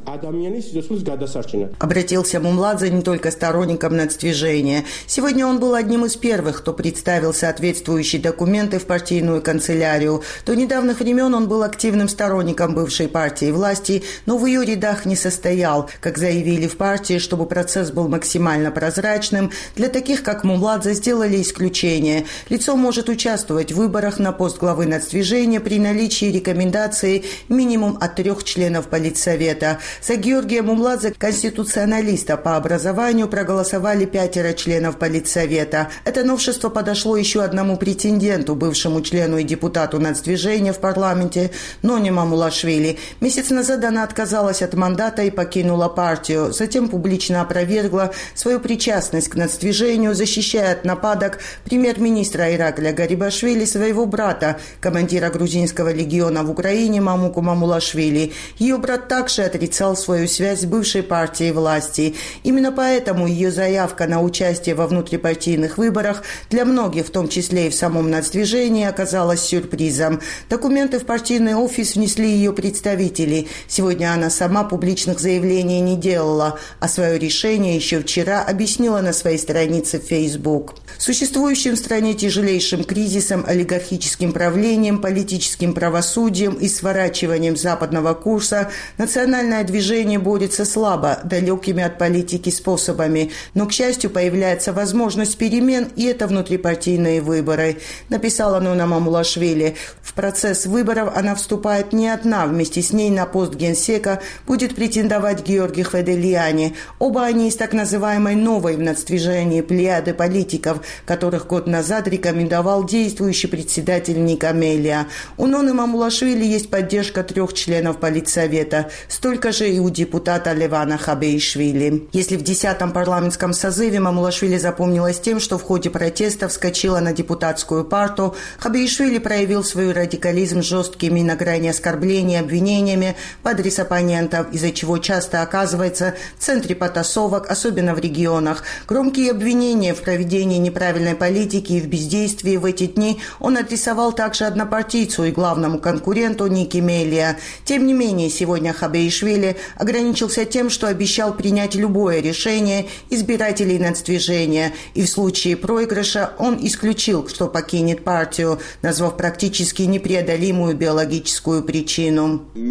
Обратился Мумладзе не только сторонникам нацдвижения. Сегодня он был одним из первых, кто представил соответствующие документы в партийную канцелярию. До недавних времен он был активным сторонником бывшей партии власти, но в ее рядах не состоял. Как заявили в партии, чтобы процесс был максимально прозрачным, для таких, как Мумладзе, сделали исключение. Лицо может участвовать в выборах на пост главы нацдвижения при наличии рекомендации минимум от 3 членов Политсовета. За Георгия Мумладзе, конституционалиста по образованию, проголосовали 5 членов Политсовета. Это новшество подошло еще одному претенденту, бывшему члену и депутату нацдвижения в парламенте Ноне Мамулашвили. Месяц назад она отказалась от мандата и покинула партию. Затем публично опровергла свою причастность к нацдвижению, защищая от нападок премьер-министра Иракля Гарибашвили, своего брата, командира грузинского легиона в Украине Мамуку Мамулашвили. Ее брат также отрицал свою связь с бывшей партией власти. Именно поэтому ее заявка на участие во внутрипартийных выборах для многих, в том числе и в самом нацдвижении, оказалась сюрпризом. Документы в партийный офис внесли ее представители. Сегодня она сама публичных заявлений не делала, а свое решение еще вчера объяснила на своей странице в Facebook. Существующим в стране тяжелейшим кризисом, олигархическим правлением, политическим правосудием и сворачиванием западного курса национальное движение борется слабо, далекими от политики способами, но, к счастью, появляется возможность перемен, и это внутрипартийные выборы, написала Нона Мамулашвили. В процесс выборов она вступает не одна, вместе с ней на пост генсека будет претендовать Георгий Хведелиани. Оба они из так называемой новой в нацдвижении плеяды политиков, которых год назад рекомендовал действующий председатель Ника Мелия. У Ноны Мамулашвили есть поддержка 3 членов Политсовета, столько же и у депутата Левана Хабеишвили. Если в 10-м парламентском созыве Мамулашвили запомнилась тем, что в ходе протеста вскочила на депутатскую парту, Хабеишвили проявил свой радикализм жесткими на грани оскорблений и обвинениями в адрес оппонентов, из-за чего часто оказывается в центре потасовок, особенно в регионах. Громкие обвинения в проведении неправильной политики и в бездействии в эти дни он адресовал также однопартийцу и главному конкуренту Ники Мелия. Тем не менее, сегодня Хабеишвили ограничился тем, что обещал принять любое решение избирателей нацдвижения, и в случае проигрыша он исключил, что покинет партию, назвав практически непреодолимую биологическую причину.
У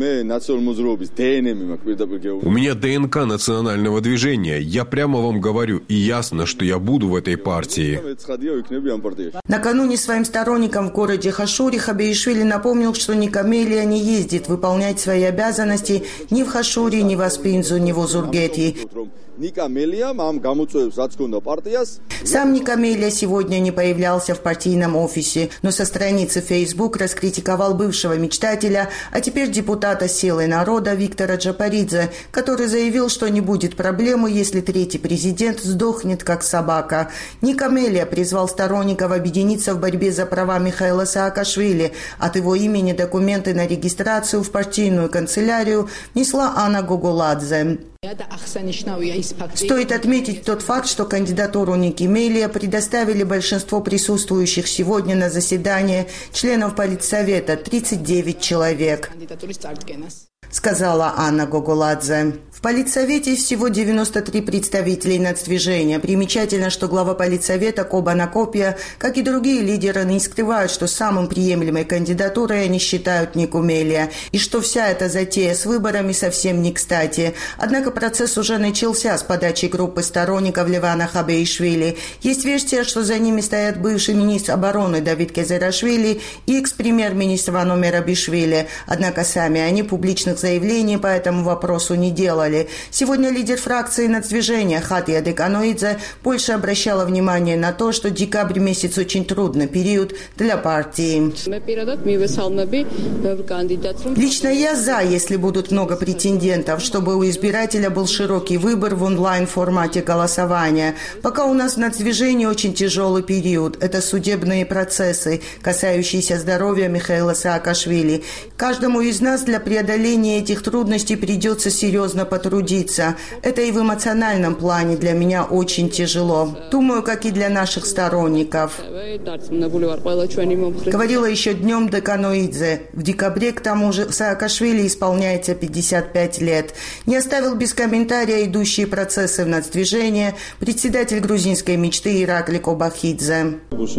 меня ДНК национального движения. Я прямо вам говорю, и ясно, что я буду в этой партии.
Накануне своим сторонникам в городе Хашури Хабеишвили напомнил, что Ника Мелия не ездит выполнять свои обязанности ни в Хашури, ни в Аспинзу, ни в Озургети. Сам Ника Мелия сегодня не появлялся в партийном офисе, но со страницы Facebook раскритиковал бывшего мечтателя, а теперь депутата «Силы народа» Виктора Джапаридзе, который заявил, что не будет проблемы, если 3-й президент сдохнет как собака. Ника Мелия призвал сторонников объединиться в борьбе за права Михаила Саакашвили. От его имени документы на регистрацию в партийную канцелярию внесла Анна Гоголадзе. Стоит отметить тот факт, что кандидатуру Ники Мелия предоставили большинство присутствующих сегодня на заседании членов Политсовета – 39 человек, сказала Анна Гоголадзе. В Политсовете всего 93 представителей нацдвижения. Примечательно, что глава Политсовета Кобан Акопья, как и другие лидеры, не скрывают, что самым приемлемой кандидатурой они считают Никумелия, и что вся эта затея с выборами совсем не кстати. Однако процесс уже начался с подачи группы сторонников Левана Хабеишвили. Есть версия, что за ними стоят бывший министр обороны Давид Кезерашвили и экс-премьер-министр Вано Мерабишвили. Однако сами они публичных заявлений по этому вопросу не делали. Сегодня лидер фракции нацдвижения Хатия Деканоидзе больше обращала внимание на то, что декабрь месяц очень трудный период для партии. Лично я за, если будут много претендентов, чтобы у избирателя был широкий выбор в онлайн-формате голосования. Пока у нас в нацдвижении очень тяжелый период. Это судебные процессы, касающиеся здоровья Михаила Саакашвили. Каждому из нас для преодоления этих трудностей придется серьезно потрудиться. Это и в эмоциональном плане для меня очень тяжело. Думаю, как и для наших сторонников. Говорила еще днем Деканоидзе. В декабре, к тому же, Саакашвили исполняется 55 лет. Не оставил без комментария идущие процессы в нацдвижении председатель грузинской мечты Иракли Кобахидзе.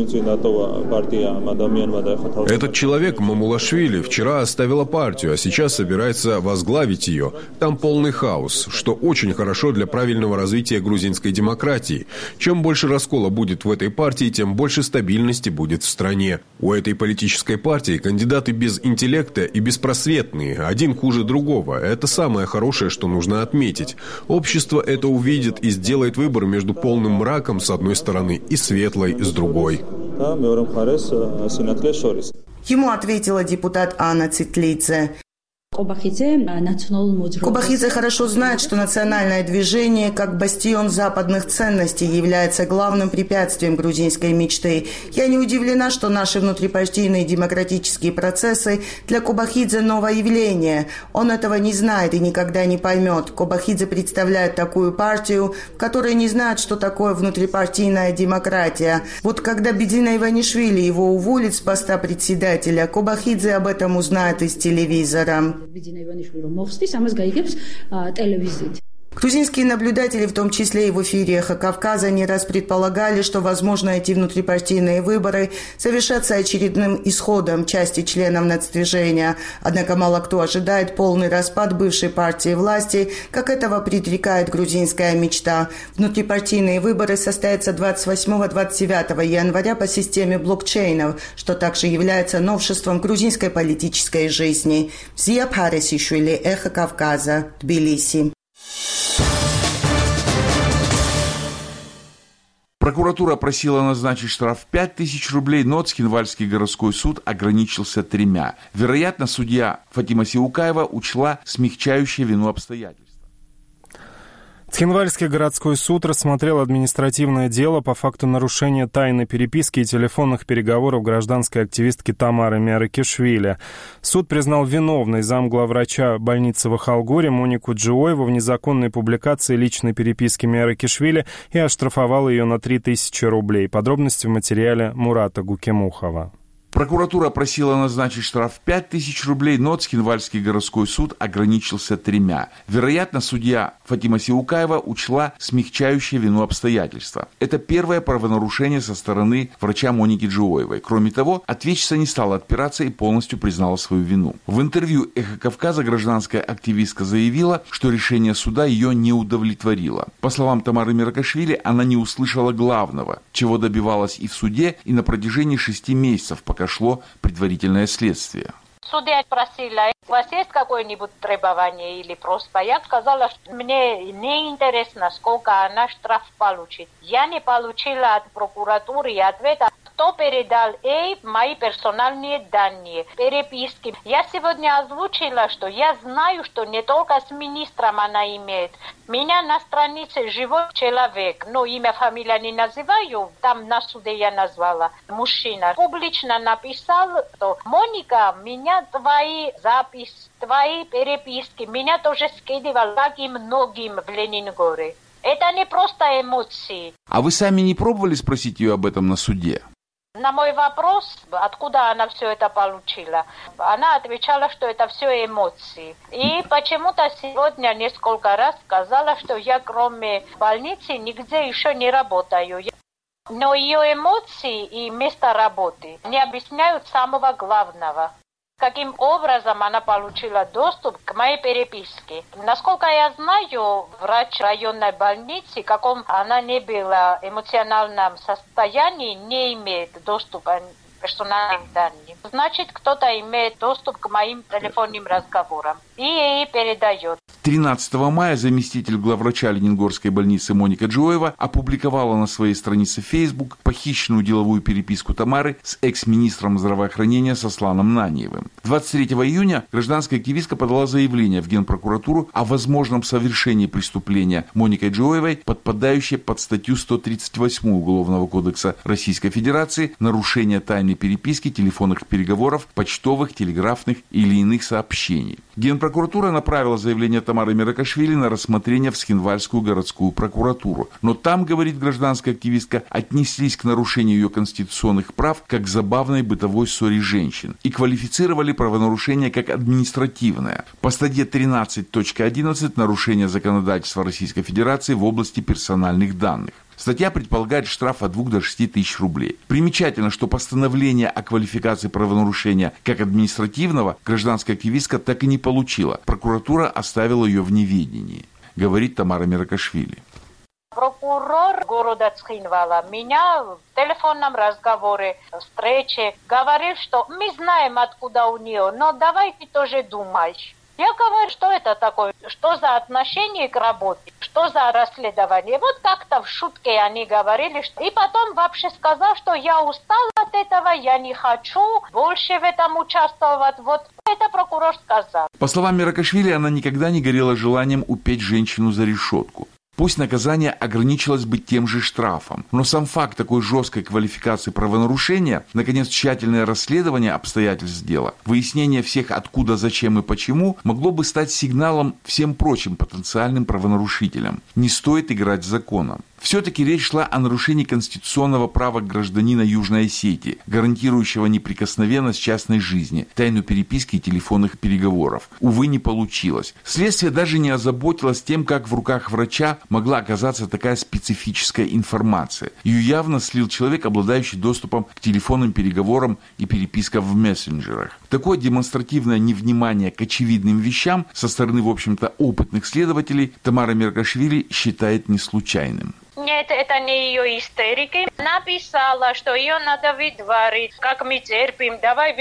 Этот человек, Мамулашвили, вчера оставила партию, а сейчас собирается возглавить ее. Там полный хаос, что очень хорошо для правильного развития грузинской демократии. Чем больше раскола будет в этой партии, тем больше стабильности будет в стране. У этой политической партии кандидаты без интеллекта и беспросветные, один хуже другого. Это самое хорошее, что нужно отметить. Общество это увидит и сделает выбор между полным мраком с одной стороны и светлой с другой.
Ему ответила депутат Анна Цитлидзе. Кобахидзе хорошо знает, что национальное движение, как бастион западных ценностей, является главным препятствием грузинской мечты. Я не удивлена, что наши внутрипартийные демократические процессы для Кобахидзе новое явление. Он этого не знает и никогда не поймет. Кобахидзе представляет такую партию, в которой не знают, что такое внутрипартийная демократия. Вот когда Бедина Иванишвили его уволит с поста председателя, Кобахидзе об этом узнает из телевизора. Грузинские наблюдатели, в том числе и в эфире «Эхо Кавказа», не раз предполагали, что, возможно, эти внутрипартийные выборы совершатся очередным исходом части членов нацдвижения. Однако мало кто ожидает полный распад бывшей партии власти, как этого предрекает грузинская мечта. Внутрипартийные выборы состоятся 28-29 января по системе блокчейнов, что также является новшеством грузинской политической жизни. Зия Паресишвили, «Эхо Кавказа», Тбилиси.
Прокуратура просила назначить штраф 5000 рублей, но Цхинвальский городской суд ограничился 3. Вероятно, судья Фатима Сиукаева учла смягчающие вину обстоятельства.
Цхинвальский городской суд рассмотрел административное дело по факту нарушения тайны переписки и телефонных переговоров гражданской активистки Тамары Миаракишвили. Суд признал виновной замглавврача больницы в Ахалгоре Монику Джиоеву в незаконной публикации личной переписки Миаракишвили и оштрафовал ее на 3000 рублей. Подробности в материале Мурата Гукемухова.
Прокуратура просила назначить штраф 5000 рублей, но Цхинвальский городской суд ограничился 3. Вероятно, судья Фатима Сиукаева учла смягчающие вину обстоятельства. Это первое правонарушение со стороны врача Моники Джиоевой. Кроме того, ответчица не стала отпираться и полностью признала свою вину. В интервью «Эхо Кавказа» гражданская активистка заявила, что решение суда ее не удовлетворило. По словам Тамары Миаракишвили, она не услышала главного, чего добивалась и в суде, и на протяжении 6 месяцев, пока шло предварительное следствие.
Судья спросила, у вас есть какое-нибудь требование или просьба? Я сказала, что мне не интересно, сколько она штраф получит. Я не получила от прокуратуры ответа, кто передал ей мои персональные данные, переписки. Я сегодня озвучила, что я знаю, что не только с министром она имеет. Меня на странице живой человек, но имя, фамилия не называю, там на суде я назвала. Мужчина публично написал, что Моника, меня твои записи, твои переписки, меня тоже скидывал, как и многим в Ленинграде. Это не просто эмоции.
А вы сами не пробовали спросить ее об этом на суде?
На мой вопрос, откуда она все это получила, она отвечала, что это все эмоции. И почему-то сегодня несколько раз сказала, что я кроме больницы нигде еще не работаю. Но ее эмоции и место работы не объясняют самого главного. Каким образом она получила доступ к моей переписке. Насколько я знаю, врач районной больницы, в каком она не была эмоциональном состоянии, не имеет доступа к персональным данным. Значит, кто-то имеет доступ к моим телефонным разговорам и ей передает.
13 мая заместитель главврача Ленингорской больницы Моника Джоева опубликовала на своей странице Facebook похищенную деловую переписку Тамары с экс-министром здравоохранения Сосланом Наниевым. 23 июня гражданская активистка подала заявление в Генпрокуратуру о возможном совершении преступления Моникой Джоевой, подпадающей под статью 138 Уголовного кодекса Российской Федерации «Нарушение тайны переписки, телефонных переговоров, почтовых, телеграфных или иных сообщений». Генпрокуратура направила заявление Тамары Миракашвили на рассмотрение в Схинвальскую городскую прокуратуру. Но там, говорит гражданская активистка, отнеслись к нарушению ее конституционных прав как к забавной бытовой ссоре женщин и квалифицировали правонарушение как административное. По статье 13.11 нарушение законодательства Российской Федерации в области персональных данных. Статья предполагает штраф от 2 до 6 тысяч рублей. Примечательно, что постановление о квалификации правонарушения как административного гражданская активистка так и не получила. Прокуратура оставила ее в неведении, говорит Тамара Миракашвили.
Прокурор города Цхинвала меня в телефонном разговоре, встрече говорил, что мы знаем, откуда у нее, но давай ты тоже думай. Я говорю, что это такое, что за отношение к работе, что за расследование. Вот как-то в шутке они говорили. И потом вообще сказал, что я устала от этого, я не хочу больше в этом участвовать. Вот это прокурор сказал.
По словам Миракашвили, она никогда не горела желанием упечь женщину за решетку. Пусть наказание ограничилось бы тем же штрафом, но сам факт такой жесткой квалификации правонарушения, наконец, тщательное расследование обстоятельств дела, выяснение всех откуда, зачем и почему, могло бы стать сигналом всем прочим потенциальным правонарушителям. Не стоит играть с законом. Все-таки речь шла о нарушении конституционного права гражданина Южной Осетии, гарантирующего неприкосновенность частной жизни, тайну переписки и телефонных переговоров. Увы, не получилось. Следствие даже не озаботилось тем, как в руках врача могла оказаться такая специфическая информация. Ее явно слил человек, обладающий доступом к телефонным переговорам и перепискам в мессенджерах. Такое демонстративное невнимание к очевидным вещам со стороны, в общем-то, опытных следователей Тамара Миракашвили считает не случайным.
Нет, это не ее истерики. Написала, что ее надо выдворить. Как мы терпим, давай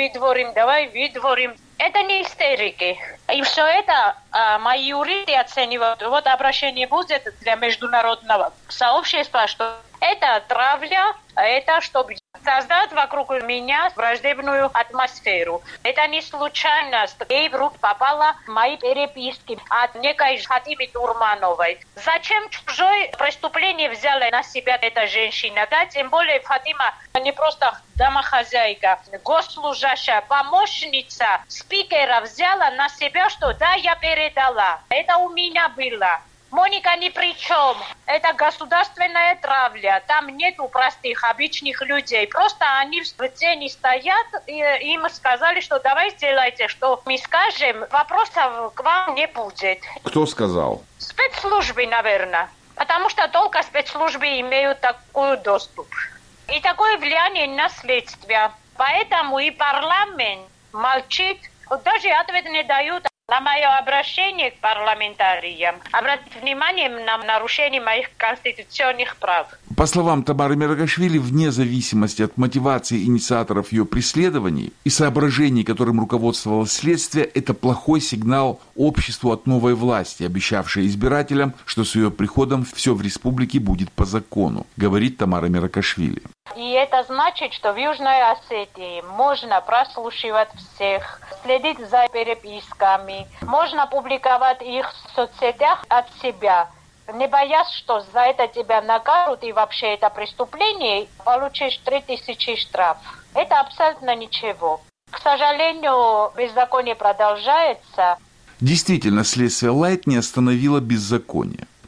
выдворим. Это не истерики. И все это мои юристы оценивают. Вот обращение будет для международного сообщества, что это травля, это чтобы создать вокруг меня враждебную атмосферу. Это не случайность. Ей в руки попала мои переписки от некой Фатимы Турмановой. Зачем чужое преступление взяла на себя эта женщина? Да? Тем более Фатима не просто домохозяйка, госслужащая, помощница спикера взяла на себя, что да, я передала. Это у меня было. Моника ни при чем. Это государственная травля. Там нету простых, обычных людей. Просто они в тени стоят, и им сказали, что давай сделайте, что мы скажем, вопросов к вам не будет.
Кто сказал?
Спецслужбы, наверное. Потому что только спецслужбы имеют такой доступ. И такое влияние на следствие. Поэтому и парламент молчит. Даже ответ не дают на мое обращение к парламентариям. Обратите внимание на нарушение моих конституционных прав.
По словам Тамары Миракашвили, вне зависимости от мотивации инициаторов ее преследований и соображений, которым руководствовалось следствие, это плохой сигнал обществу от новой власти, обещавшей избирателям, что с ее приходом все в республике будет по закону, говорит Тамара Миракашвили.
И это значит, что в Южной Осетии можно прослушивать всех, следить за переписками, можно публиковать их в соцсетях от себя, не боясь, что за это тебя накажут и вообще это преступление, получишь 3000 штраф. Это абсолютно ничего. К сожалению, беззаконие продолжается.
Действительно, следствие Лайт не остановило беззаконие.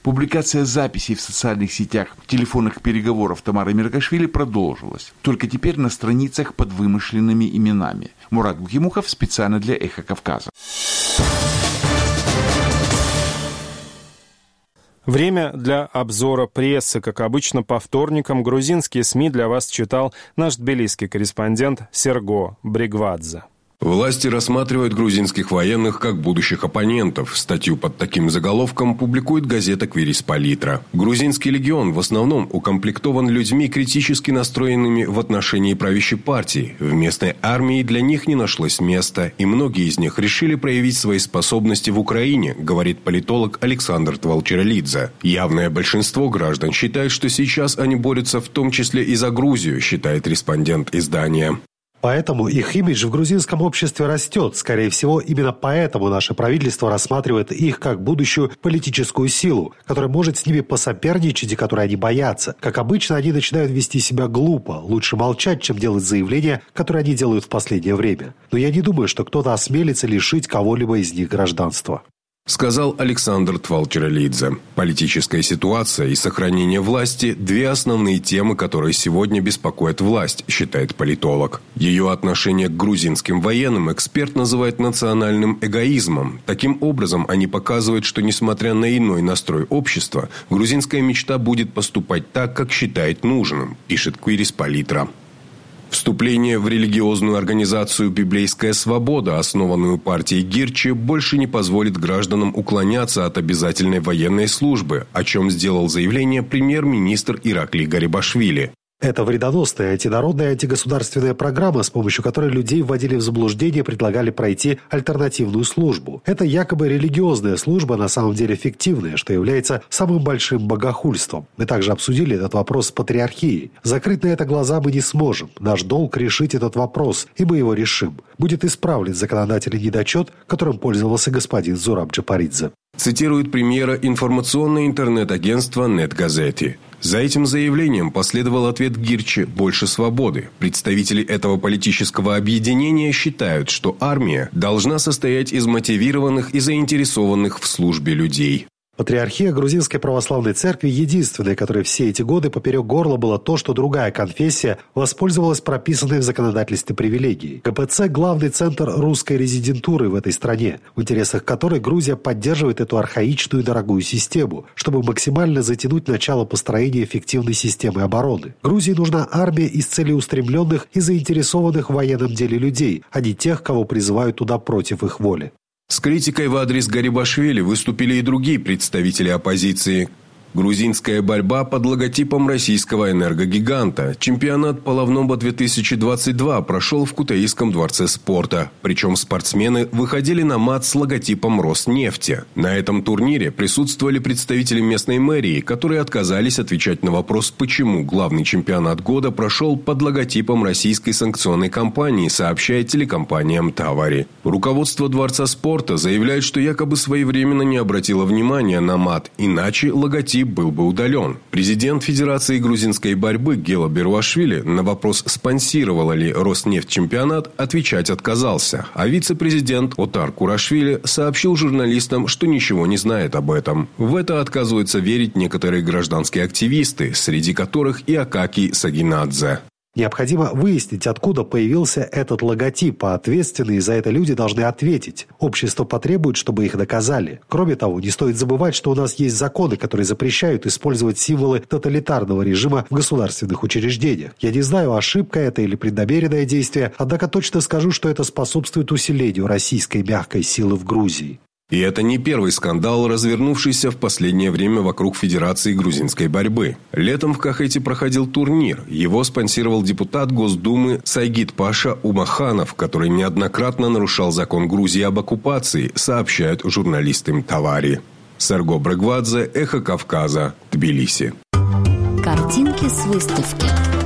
Публикация записей в социальных сетях телефонных переговоров Тамары Миргашвили продолжилась, только теперь на страницах под вымышленными именами. Мурат Гухимухов специально для «Эхо Кавказа».
Время для обзора прессы. Как обычно, по вторникам грузинские СМИ для вас читал наш тбилисский корреспондент Серго Бригвадзе.
Власти рассматривают грузинских военных как будущих оппонентов. Статью под таким заголовком публикует газета «Квирис Политра». Грузинский легион в основном укомплектован людьми, критически настроенными в отношении правящей партии. В местной армии для них не нашлось места, и многие из них решили проявить свои способности в Украине, говорит политолог Александр Твалчералидзе. Явное большинство граждан считает, что сейчас они борются в том числе и за Грузию, считает респондент издания.
Поэтому их имидж в грузинском обществе растет. Скорее всего, именно поэтому наше правительство рассматривает их как будущую политическую силу, которая может с ними посоперничать и которой они боятся. Как обычно, они начинают вести себя глупо. Лучше молчать, чем делать заявления, которые они делают в последнее время. Но я не думаю, что кто-то осмелится лишить кого-либо из них гражданства.
Сказал Александр Твалчералидзе. Политическая ситуация и сохранение власти – две основные темы, которые сегодня беспокоят власть, считает политолог. Ее отношение к грузинским военным эксперт называет национальным эгоизмом. Таким образом, они показывают, что, несмотря на иной настрой общества, грузинская мечта будет поступать так, как считает нужным, пишет Квирис Политра. Вступление в религиозную организацию «Библейская свобода», основанную партией Гирчи, больше не позволит гражданам уклоняться от обязательной военной службы, о чем сделал заявление премьер-министр Ираклий Гарибашвили.
Это вредоносная антинародная антигосударственная программа, с помощью которой людей вводили в заблуждение и предлагали пройти альтернативную службу. Это якобы религиозная служба, на самом деле фиктивная, что является самым большим богохульством. Мы также обсудили этот вопрос с патриархией. Закрыть на это глаза мы не сможем. Наш долг решить этот вопрос, и мы его решим. Будет исправлен законодательный недочет, которым пользовался господин Зураб Джапаридзе.
Цитирует премьера информационное интернет-агентство «Нетгазети». За этим заявлением последовал ответ Гирчи «Больше свободы». Представители этого политического объединения считают, что армия должна состоять из мотивированных и заинтересованных в службе людей.
Патриархия Грузинской Православной Церкви единственная, которой все эти годы поперек горла было то, что другая конфессия воспользовалась прописанной в законодательстве привилегией. КПЦ – главный центр русской резидентуры в этой стране, в интересах которой Грузия поддерживает эту архаичную и дорогую систему, чтобы максимально затянуть начало построения эффективной системы обороны. Грузии нужна армия из целеустремленных и заинтересованных в военном деле людей, а не тех, кого призывают туда против их воли.
С критикой в адрес Гарибашвили выступили и другие представители оппозиции. Грузинская борьба под логотипом российского энергогиганта. Чемпионат по Лавномба-2022 прошел в Кутаисском дворце спорта. Причем спортсмены выходили на мат с логотипом Роснефти. На этом турнире присутствовали представители местной мэрии, которые отказались отвечать на вопрос, почему главный чемпионат года прошел под логотипом российской санкционной компании, сообщает телекомпания МТАВАРИ. Руководство дворца спорта заявляет, что якобы своевременно не обратило внимания на мат, иначе логотип был бы удален. Президент Федерации грузинской борьбы Гела Беруашвили на вопрос, спонсировала ли Роснефть чемпионат, отвечать отказался. А вице-президент Отар Курашвили сообщил журналистам, что ничего не знает об этом. В это отказываются верить некоторые гражданские активисты, среди которых и Акакий Сагинадзе.
Необходимо выяснить, откуда появился этот логотип, а ответственные за это люди должны ответить. Общество потребует, чтобы их наказали. Кроме того, не стоит забывать, что у нас есть законы, которые запрещают использовать символы тоталитарного режима в государственных учреждениях. Я не знаю, ошибка это или преднамеренное действие, однако точно скажу, что это способствует усилению российской мягкой силы в Грузии.
И это не первый скандал, развернувшийся в последнее время вокруг Федерации грузинской борьбы. Летом в Кахете проходил турнир. Его спонсировал депутат Госдумы Сайгид Паша Умаханов, который неоднократно нарушал закон Грузии об оккупации, сообщают журналисты МТАВАРИ. Серго Бригвадзе, Эхо Кавказа, Тбилиси.
Картинки с выставки.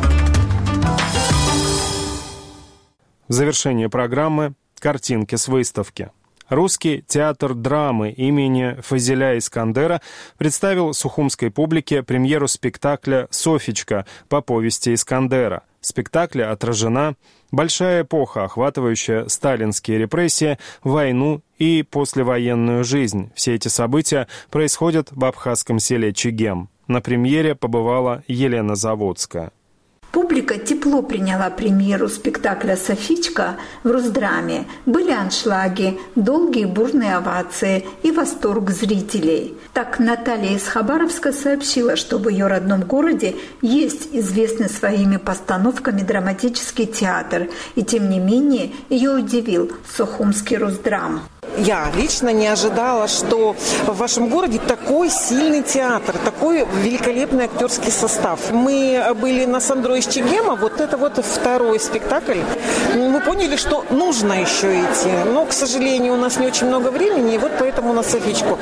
В завершение программы «Картинки с выставки». Русский театр драмы имени Фазиля Искандера представил сухумской публике премьеру спектакля «Софичка» по повести Искандера. В спектакле отражена большая эпоха, охватывающая сталинские репрессии, войну и послевоенную жизнь. Все эти события происходят в абхазском селе Чегем. На премьере побывала Елена Заводская.
Публика тепло приняла премьеру спектакля «Софичка» в Росдраме. Были аншлаги, долгие бурные овации и восторг зрителей. Так Наталья из Хабаровска сообщила, что в ее родном городе есть известный своими постановками драматический театр. И тем не менее ее удивил Сухумский Росдрам.
Я лично не ожидала, что в вашем городе такой сильный театр, такой великолепный актерский состав. Мы были на Сандро из Чегема, вот это вот второй спектакль. Мы поняли, что нужно еще идти, но, к сожалению, у нас не очень много времени, и вот поэтому на Софичку.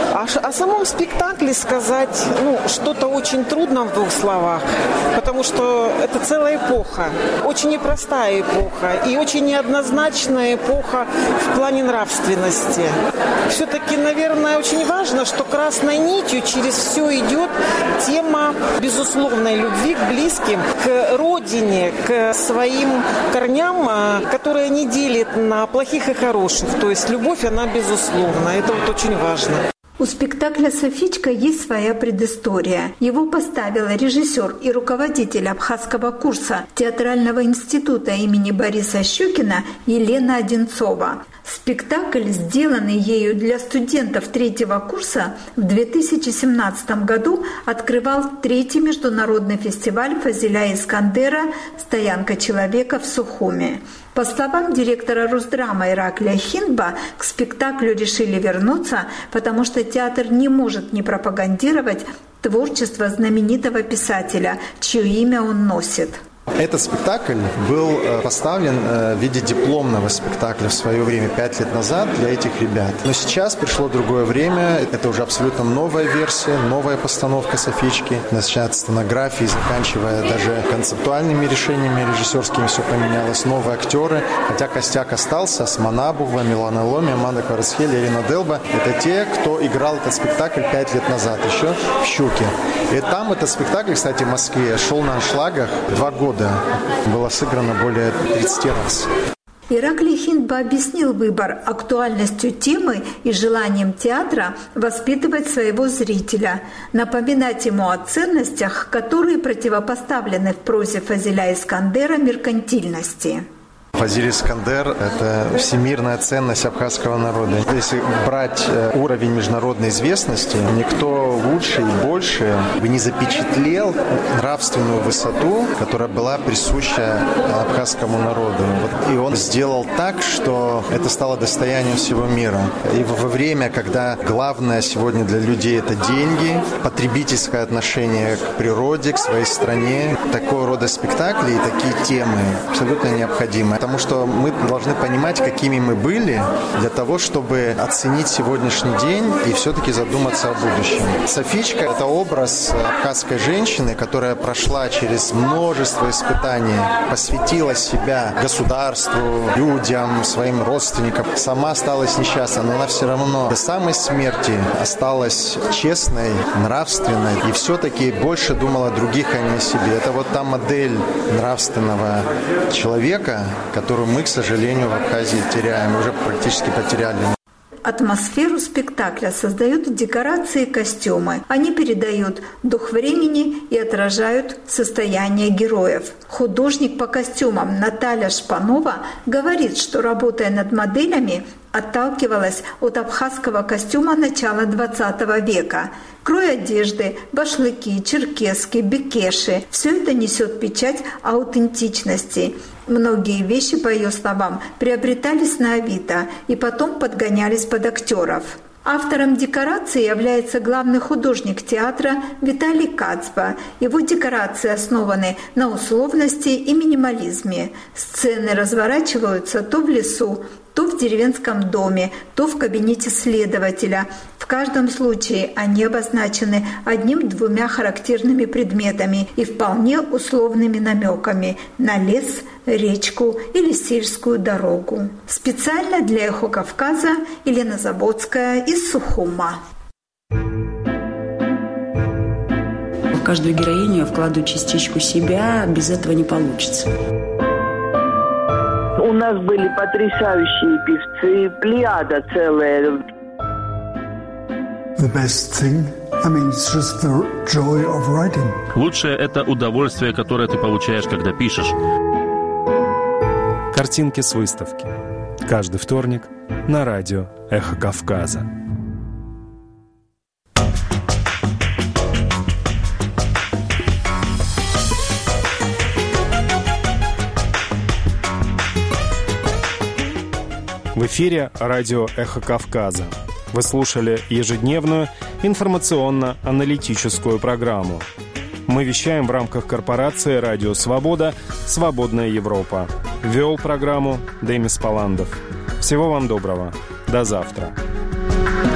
О самом спектакле сказать что-то очень трудно в двух словах, потому что это целая эпоха, очень непростая эпоха и очень неоднозначная эпоха в плане нравственности. Все-таки, наверное, очень важно, что красной нитью через все идет тема безусловной любви к близким, к родине, к своим корням, которые не делят на плохих и хороших. То есть любовь, она безусловна. Это вот очень важно.
У спектакля «Софичка» есть своя предыстория. Его поставила режиссер и руководитель абхазского курса Театрального института имени Бориса Щукина Елена Одинцова. Спектакль, сделанный ею для студентов третьего курса, в 2017 году открывал третий международный фестиваль Фазиля Искандера «Стоянка человека» в Сухуме. По словам директора Росдрама Ираклия Хиндба, к спектаклю решили вернуться, потому что театр не может не пропагандировать творчество знаменитого писателя, чье имя он носит.
Этот спектакль был поставлен в виде дипломного спектакля в свое время, 5 лет назад, для этих ребят. Но сейчас пришло другое время, это уже абсолютно новая версия, новая постановка «Софички». Начиная от сценографии, заканчивая даже концептуальными решениями режиссерскими, все поменялось. Новые актеры, хотя костяк остался: Осман Абугва, Милана Ломи, Аманда Кварцхель, Ирина Делба. Это те, кто играл этот спектакль 5 лет назад, еще в «Щуке». И там этот спектакль, кстати, в Москве шел на аншлагах 2 года. Было сыграно более 30 раз.
Ираклий Хиндба объяснил выбор актуальностью темы и желанием театра воспитывать своего зрителя, напоминать ему о ценностях, которые противопоставлены в прозе Фазиля Искандера меркантильности.
Фазиль Искандер – это всемирная ценность абхазского народа. Если брать уровень международной известности, никто лучше и больше бы не запечатлел нравственную высоту, которая была присуща абхазскому народу. И он сделал так, что это стало достоянием всего мира. И во время, когда главное сегодня для людей – это деньги, потребительское отношение к природе, к своей стране, такого рода спектакли и такие темы абсолютно необходимы. Потому что мы должны понимать, какими мы были, для того, чтобы оценить сегодняшний день и все-таки задуматься о будущем. Софичка – это образ абхазской женщины, которая прошла через множество испытаний, посвятила себя государству, людям, своим родственникам. Сама осталась несчастной, но она все равно до самой смерти осталась честной, нравственной и все-таки больше думала о других, а не о себе. Это вот та модель нравственного человека, которую мы, к сожалению, в Абхазии теряем, уже практически потеряли.
Атмосферу спектакля создают декорации и костюмы. Они передают дух времени и отражают состояние героев. Художник по костюмам Наталья Шпанова говорит, что, работая над моделями, отталкивалась от абхазского костюма начала XX века. Крой одежды, башлыки, черкески, бекеши – все это несет печать аутентичности. Многие вещи, по ее словам, приобретались на Авито и потом подгонялись под актеров. Автором декорации является главный художник театра Виталий Кацба. Его декорации основаны на условности и минимализме. Сцены разворачиваются то в лесу, то в деревенском доме, то в кабинете следователя. В каждом случае они обозначены 1-2 характерными предметами и вполне условными намеками на лес, речку или сельскую дорогу. Специально для «Эхо Кавказа» Елена Заводская из Сухума.
каждую героиню я вкладываю частичку себя, без этого не получится.
У нас были потрясающие певцы, плеяда целая.
The best thing, it's just the joy of writing.
Лучшее – это удовольствие, которое ты получаешь, когда пишешь.
Картинки с выставки. Каждый вторник на радио «Эхо Кавказа». В эфире радио «Эхо Кавказа». Вы слушали ежедневную информационно-аналитическую программу. Мы вещаем в рамках корпорации «Радио Свобода. Свободная Европа». Вел программу Демис Паландов. Всего вам доброго. До завтра.